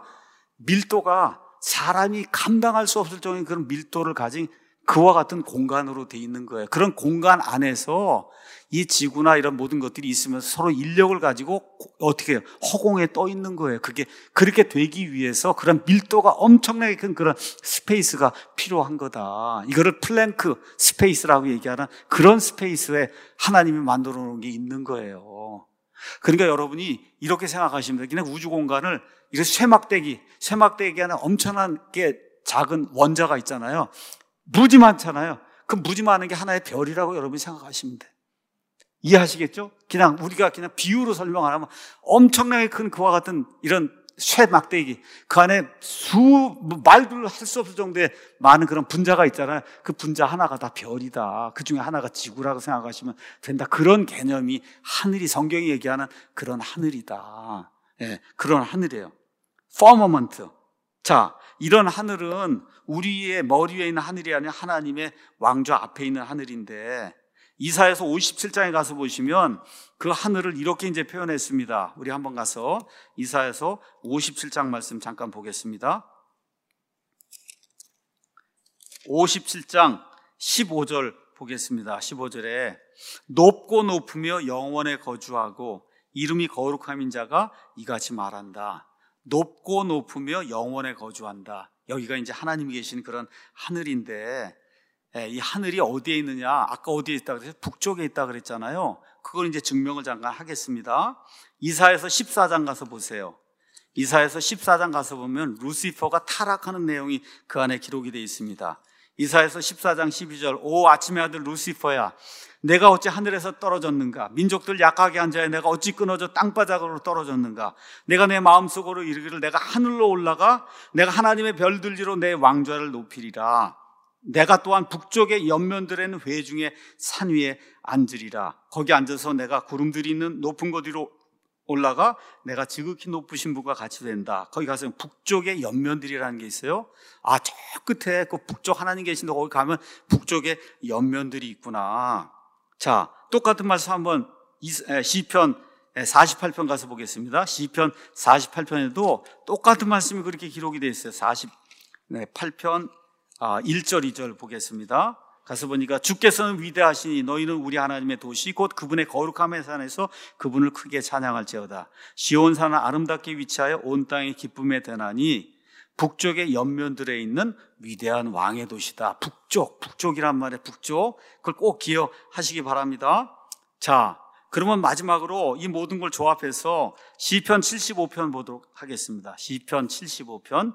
밀도가 사람이 감당할 수 없을 정도의 그런 밀도를 가진 그와 같은 공간으로 돼 있는 거예요. 그런 공간 안에서 이 지구나 이런 모든 것들이 있으면서 서로 인력을 가지고 어떻게 해요? 허공에 떠 있는 거예요. 그게 그렇게 되기 위해서 그런 밀도가 엄청나게 큰 그런 스페이스가 필요한 거다. 이거를 플랭크 스페이스라고 얘기하는 그런 스페이스에 하나님이 만들어 놓은 게 있는 거예요. 그러니까 여러분이 이렇게 생각하시면 돼요. 그냥 우주 공간을 이거 쇠막대기, 쇠막대기 안에 엄청난 게 작은 원자가 있잖아요. 무지 많잖아요. 그 무지 많은 게 하나의 별이라고 여러분이 생각하시면 돼요. 이해하시겠죠? 그냥 우리가 그냥 비유로 설명 안 하면 엄청나게 큰 그와 같은 이런 쇠 막대기, 그 안에 수 말도 할 수 없을 정도의 많은 그런 분자가 있잖아요. 그 분자 하나가 다 별이다. 그 중에 하나가 지구라고 생각하시면 된다. 그런 개념이 하늘이, 성경이 얘기하는 그런 하늘이다. 예, 그런 하늘이에요. firmament. 자, 이런 하늘은 우리의 머리 위에 있는 하늘이 아니라 하나님의 왕좌 앞에 있는 하늘인데, 이사야서 오십칠 장에 가서 보시면 그 하늘을 이렇게 이제 표현했습니다. 우리 한번 가서 이사야서 오십칠 장 말씀 잠깐 보겠습니다. 오십칠 장 십오 절 보겠습니다. 십오 절에 높고 높으며 영원에 거주하고 이름이 거룩함인 자가 이같이 말한다. 높고 높으며 영원에 거주한다. 여기가 이제 하나님이 계신 그런 하늘인데, 이 하늘이 어디에 있느냐? 아까 어디에 있다 그랬어요? 북쪽에 있다 그랬잖아요. 그걸 이제 증명을 잠깐 하겠습니다. 이사야서 십사 장 가서 보세요. 이사야서 십사 장 가서 보면 루시퍼가 타락하는 내용이 그 안에 기록이 되어 있습니다. 이사야서 십사 장 십이 절, 오 아침의 아들 루시퍼야, 내가 어찌 하늘에서 떨어졌는가? 민족들 약하게 한 자야, 내가 어찌 끊어져 땅바닥으로 떨어졌는가? 내가 내 마음속으로 이르기를 내가 하늘로 올라가 내가 하나님의 별들지로 내 왕좌를 높이리라. 내가 또한 북쪽의 옆면들에는 회중의 산 위에 앉으리라. 거기 앉아서 내가 구름들이 있는 높은 곳 위로 올라가 내가 지극히 높으신 분과 같이 된다. 거기 가서 북쪽의 옆면들이라는 게 있어요. 아, 저 끝에 그 북쪽 하나님 계신데 거기 가면 북쪽에 옆면들이 있구나. 자, 똑같은 말씀 한번 시편 사십팔 편 가서 보겠습니다. 시편 사십팔 편에도 똑같은 말씀이 그렇게 기록이 되어 있어요. 사십팔 편 아, 일 절 이 절 보겠습니다. 가서 보니까 주께서는 위대하시니 너희는 우리 하나님의 도시 곧 그분의 거룩함의 산에서 그분을 크게 찬양할지어다. 시온산은 아름답게 위치하여 온 땅의 기쁨의 대나니 북쪽의 옆면들에 있는 위대한 왕의 도시다. 북쪽, 북쪽이란 말이에요. 북쪽. 그걸 꼭 기억하시기 바랍니다. 자, 그러면 마지막으로 이 모든 걸 조합해서 시편 칠십오 편 보도록 하겠습니다. 시편 칠십오 편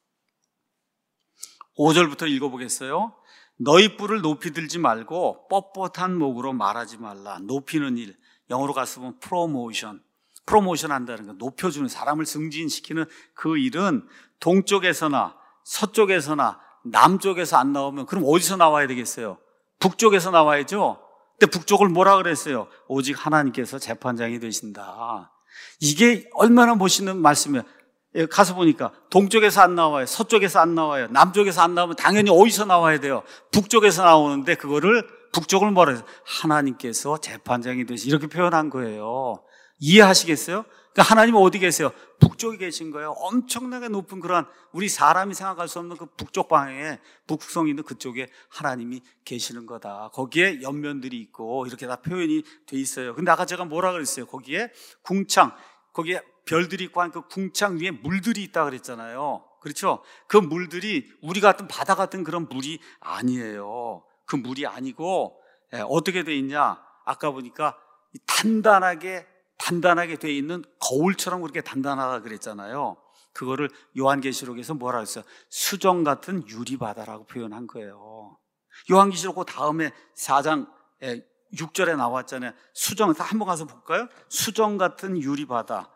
오 절부터 읽어보겠어요. 너희 뿔을 높이 들지 말고 뻣뻣한 목으로 말하지 말라. 높이는 일, 영어로 가서 보면 프로모션, 프로모션 한다는 거, 높여주는, 사람을 승진시키는 그 일은 동쪽에서나 서쪽에서나 남쪽에서 안 나오면 그럼 어디서 나와야 되겠어요? 북쪽에서 나와야죠. 근데 북쪽을 뭐라 그랬어요? 오직 하나님께서 재판장이 되신다. 이게 얼마나 멋있는 말씀이에요. 가서 보니까 동쪽에서 안 나와요. 서쪽에서 안 나와요. 남쪽에서 안 나오면 당연히 어디서 나와야 돼요? 북쪽에서 나오는데 그거를 북쪽을 뭐라 해서 하나님께서 재판장이 되시 이렇게 표현한 거예요. 이해하시겠어요? 그러니까 하나님은 어디 계세요? 북쪽에 계신 거예요. 엄청나게 높은 그런 우리 사람이 생각할 수 없는 그 북쪽 방향에 북극성이 있는 그쪽에 하나님이 계시는 거다. 거기에 옆면들이 있고 이렇게 다 표현이 돼 있어요. 근데 아까 제가 뭐라 그랬어요? 거기에 궁창, 거기에 별들이 있고 한 그 궁창 위에 물들이 있다 그랬잖아요. 그렇죠? 그 물들이 우리 같은 바다 같은 그런 물이 아니에요. 그 물이 아니고 예, 어떻게 돼 있냐? 아까 보니까 단단하게 단단하게 돼 있는 거울처럼 그렇게 단단하다 그랬잖아요. 그거를 요한계시록에서 뭐라 했어요? 수정 같은 유리바다라고 표현한 거예요. 요한계시록 그 다음에 사 장 육 절에 나왔잖아요. 수정, 한번 가서 볼까요? 수정 같은 유리바다.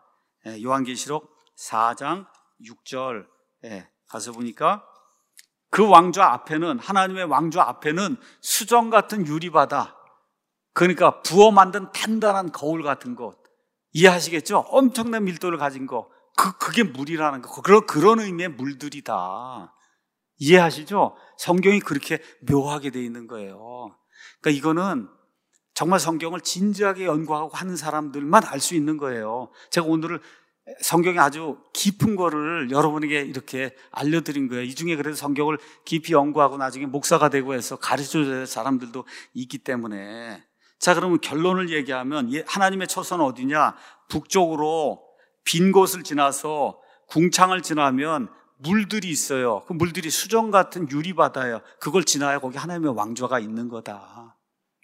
요한계시록 사 장 육 절 가서 보니까 그 왕좌 앞에는, 하나님의 왕좌 앞에는 수정 같은 유리바다, 그러니까 부어 만든 단단한 거울 같은 것, 이해하시겠죠? 엄청난 밀도를 가진 거, 그, 그게 물이라는 거. 그런, 그런 의미의 물들이다. 이해하시죠? 성경이 그렇게 묘하게 되어 있는 거예요. 그러니까 이거는 정말 성경을 진지하게 연구하고 하는 사람들만 알 수 있는 거예요. 제가 오늘을 성경이 아주 깊은 거를 여러분에게 이렇게 알려드린 거예요. 이 중에 그래도 성경을 깊이 연구하고 나중에 목사가 되고 해서 가르쳐줘야 될 사람들도 있기 때문에. 자, 그러면 결론을 얘기하면 하나님의 처소는 어디냐? 북쪽으로 빈 곳을 지나서 궁창을 지나면 물들이 있어요. 그 물들이 수정 같은 유리바다예요. 그걸 지나야 거기 하나님의 왕좌가 있는 거다.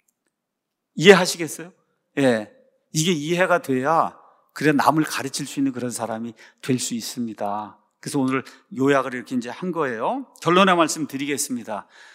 이해하시겠어요? 예. 이게 이해가 돼야 그래 남을 가르칠 수 있는 그런 사람이 될 수 있습니다. 그래서 오늘 요약을 이렇게 이제 한 거예요. 결론의 말씀 드리겠습니다.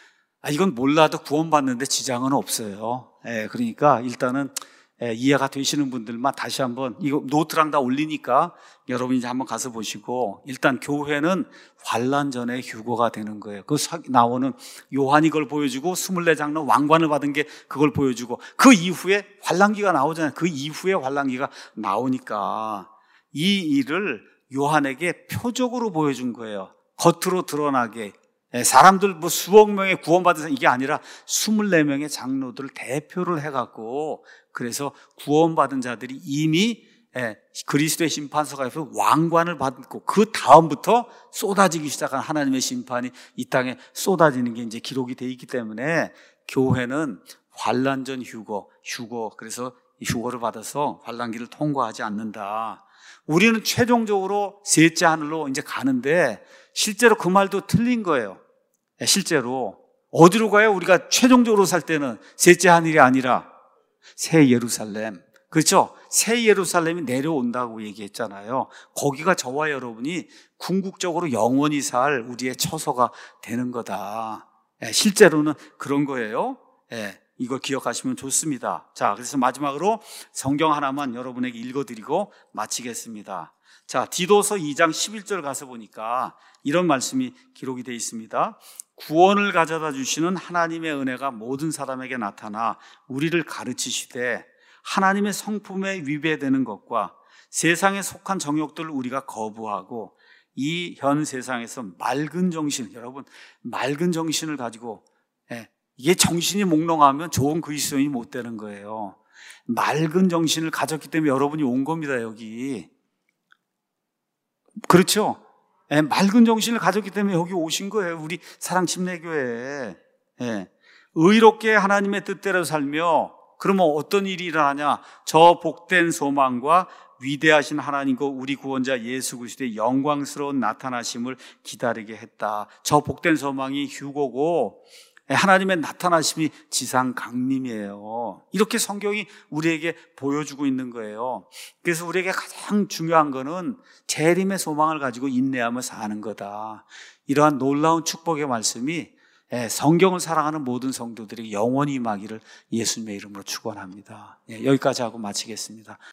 아, 이건 몰라도 구원받는데 지장은 없어요. 예, 그러니까 일단은 예, 이해가 되시는 분들만 다시 한번 이거 노트랑 다 올리니까 여러분이 이제 한번 가서 보시고, 일단 교회는 환난 전에 휴거가 되는 거예요. 그 나오는 요한이 그걸 보여주고 스물네 장로 왕관을 받은 게 그걸 보여주고, 그 이후에 환난기가 나오잖아요. 그 이후에 환난기가 나오니까 이 일을 요한에게 표적으로 보여준 거예요. 겉으로 드러나게. 사람들 뭐 수억 명의 구원받은 사람, 이게 아니라 스물네 명의 장로들을 대표를 해갖고, 그래서 구원받은 자들이 이미 그리스도의 심판서가 옆에서 왕관을 받고, 그 다음부터 쏟아지기 시작한 하나님의 심판이 이 땅에 쏟아지는 게 이제 기록이 되어 있기 때문에, 교회는 환난 전 휴거, 휴거, 그래서 휴거를 받아서 환난기를 통과하지 않는다. 우리는 최종적으로 셋째 하늘로 이제 가는데, 실제로 그 말도 틀린 거예요. 실제로 어디로 가요? 우리가 최종적으로 살 때는 셋째 하늘이 아니라 새 예루살렘. 그렇죠? 새 예루살렘이 내려온다고 얘기했잖아요. 거기가 저와 여러분이 궁극적으로 영원히 살 우리의 처소가 되는 거다. 실제로는 그런 거예요. 이걸 기억하시면 좋습니다. 자, 그래서 마지막으로 성경 하나만 여러분에게 읽어드리고 마치겠습니다. 자, 디도서 이 장 십일 절 가서 보니까 이런 말씀이 기록이 되어 있습니다. 구원을 가져다 주시는 하나님의 은혜가 모든 사람에게 나타나 우리를 가르치시되, 하나님의 성품에 위배되는 것과 세상에 속한 정욕들을 우리가 거부하고 이 현 세상에서 맑은 정신, 여러분 맑은 정신을 가지고, 예, 이게 정신이 몽롱하면 좋은 그리스도인이 못 되는 거예요. 맑은 정신을 가졌기 때문에 여러분이 온 겁니다. 여기. 그렇죠? 예, 맑은 정신을 가졌기 때문에 여기 오신 거예요. 우리 사랑 침례교회에. 예, 의롭게 하나님의 뜻대로 살며, 그러면 어떤 일이 일어나냐? 저 복된 소망과 위대하신 하나님과 우리 구원자 예수 그리스도의 영광스러운 나타나심을 기다리게 했다. 저 복된 소망이 휴거고, 하나님의 나타나심이 지상 강림이에요. 이렇게 성경이 우리에게 보여주고 있는 거예요. 그래서 우리에게 가장 중요한 거는 재림의 소망을 가지고 인내하며 사는 거다. 이러한 놀라운 축복의 말씀이 성경을 사랑하는 모든 성도들에게 영원히 임하기를 예수님의 이름으로 축원합니다. 여기까지 하고 마치겠습니다.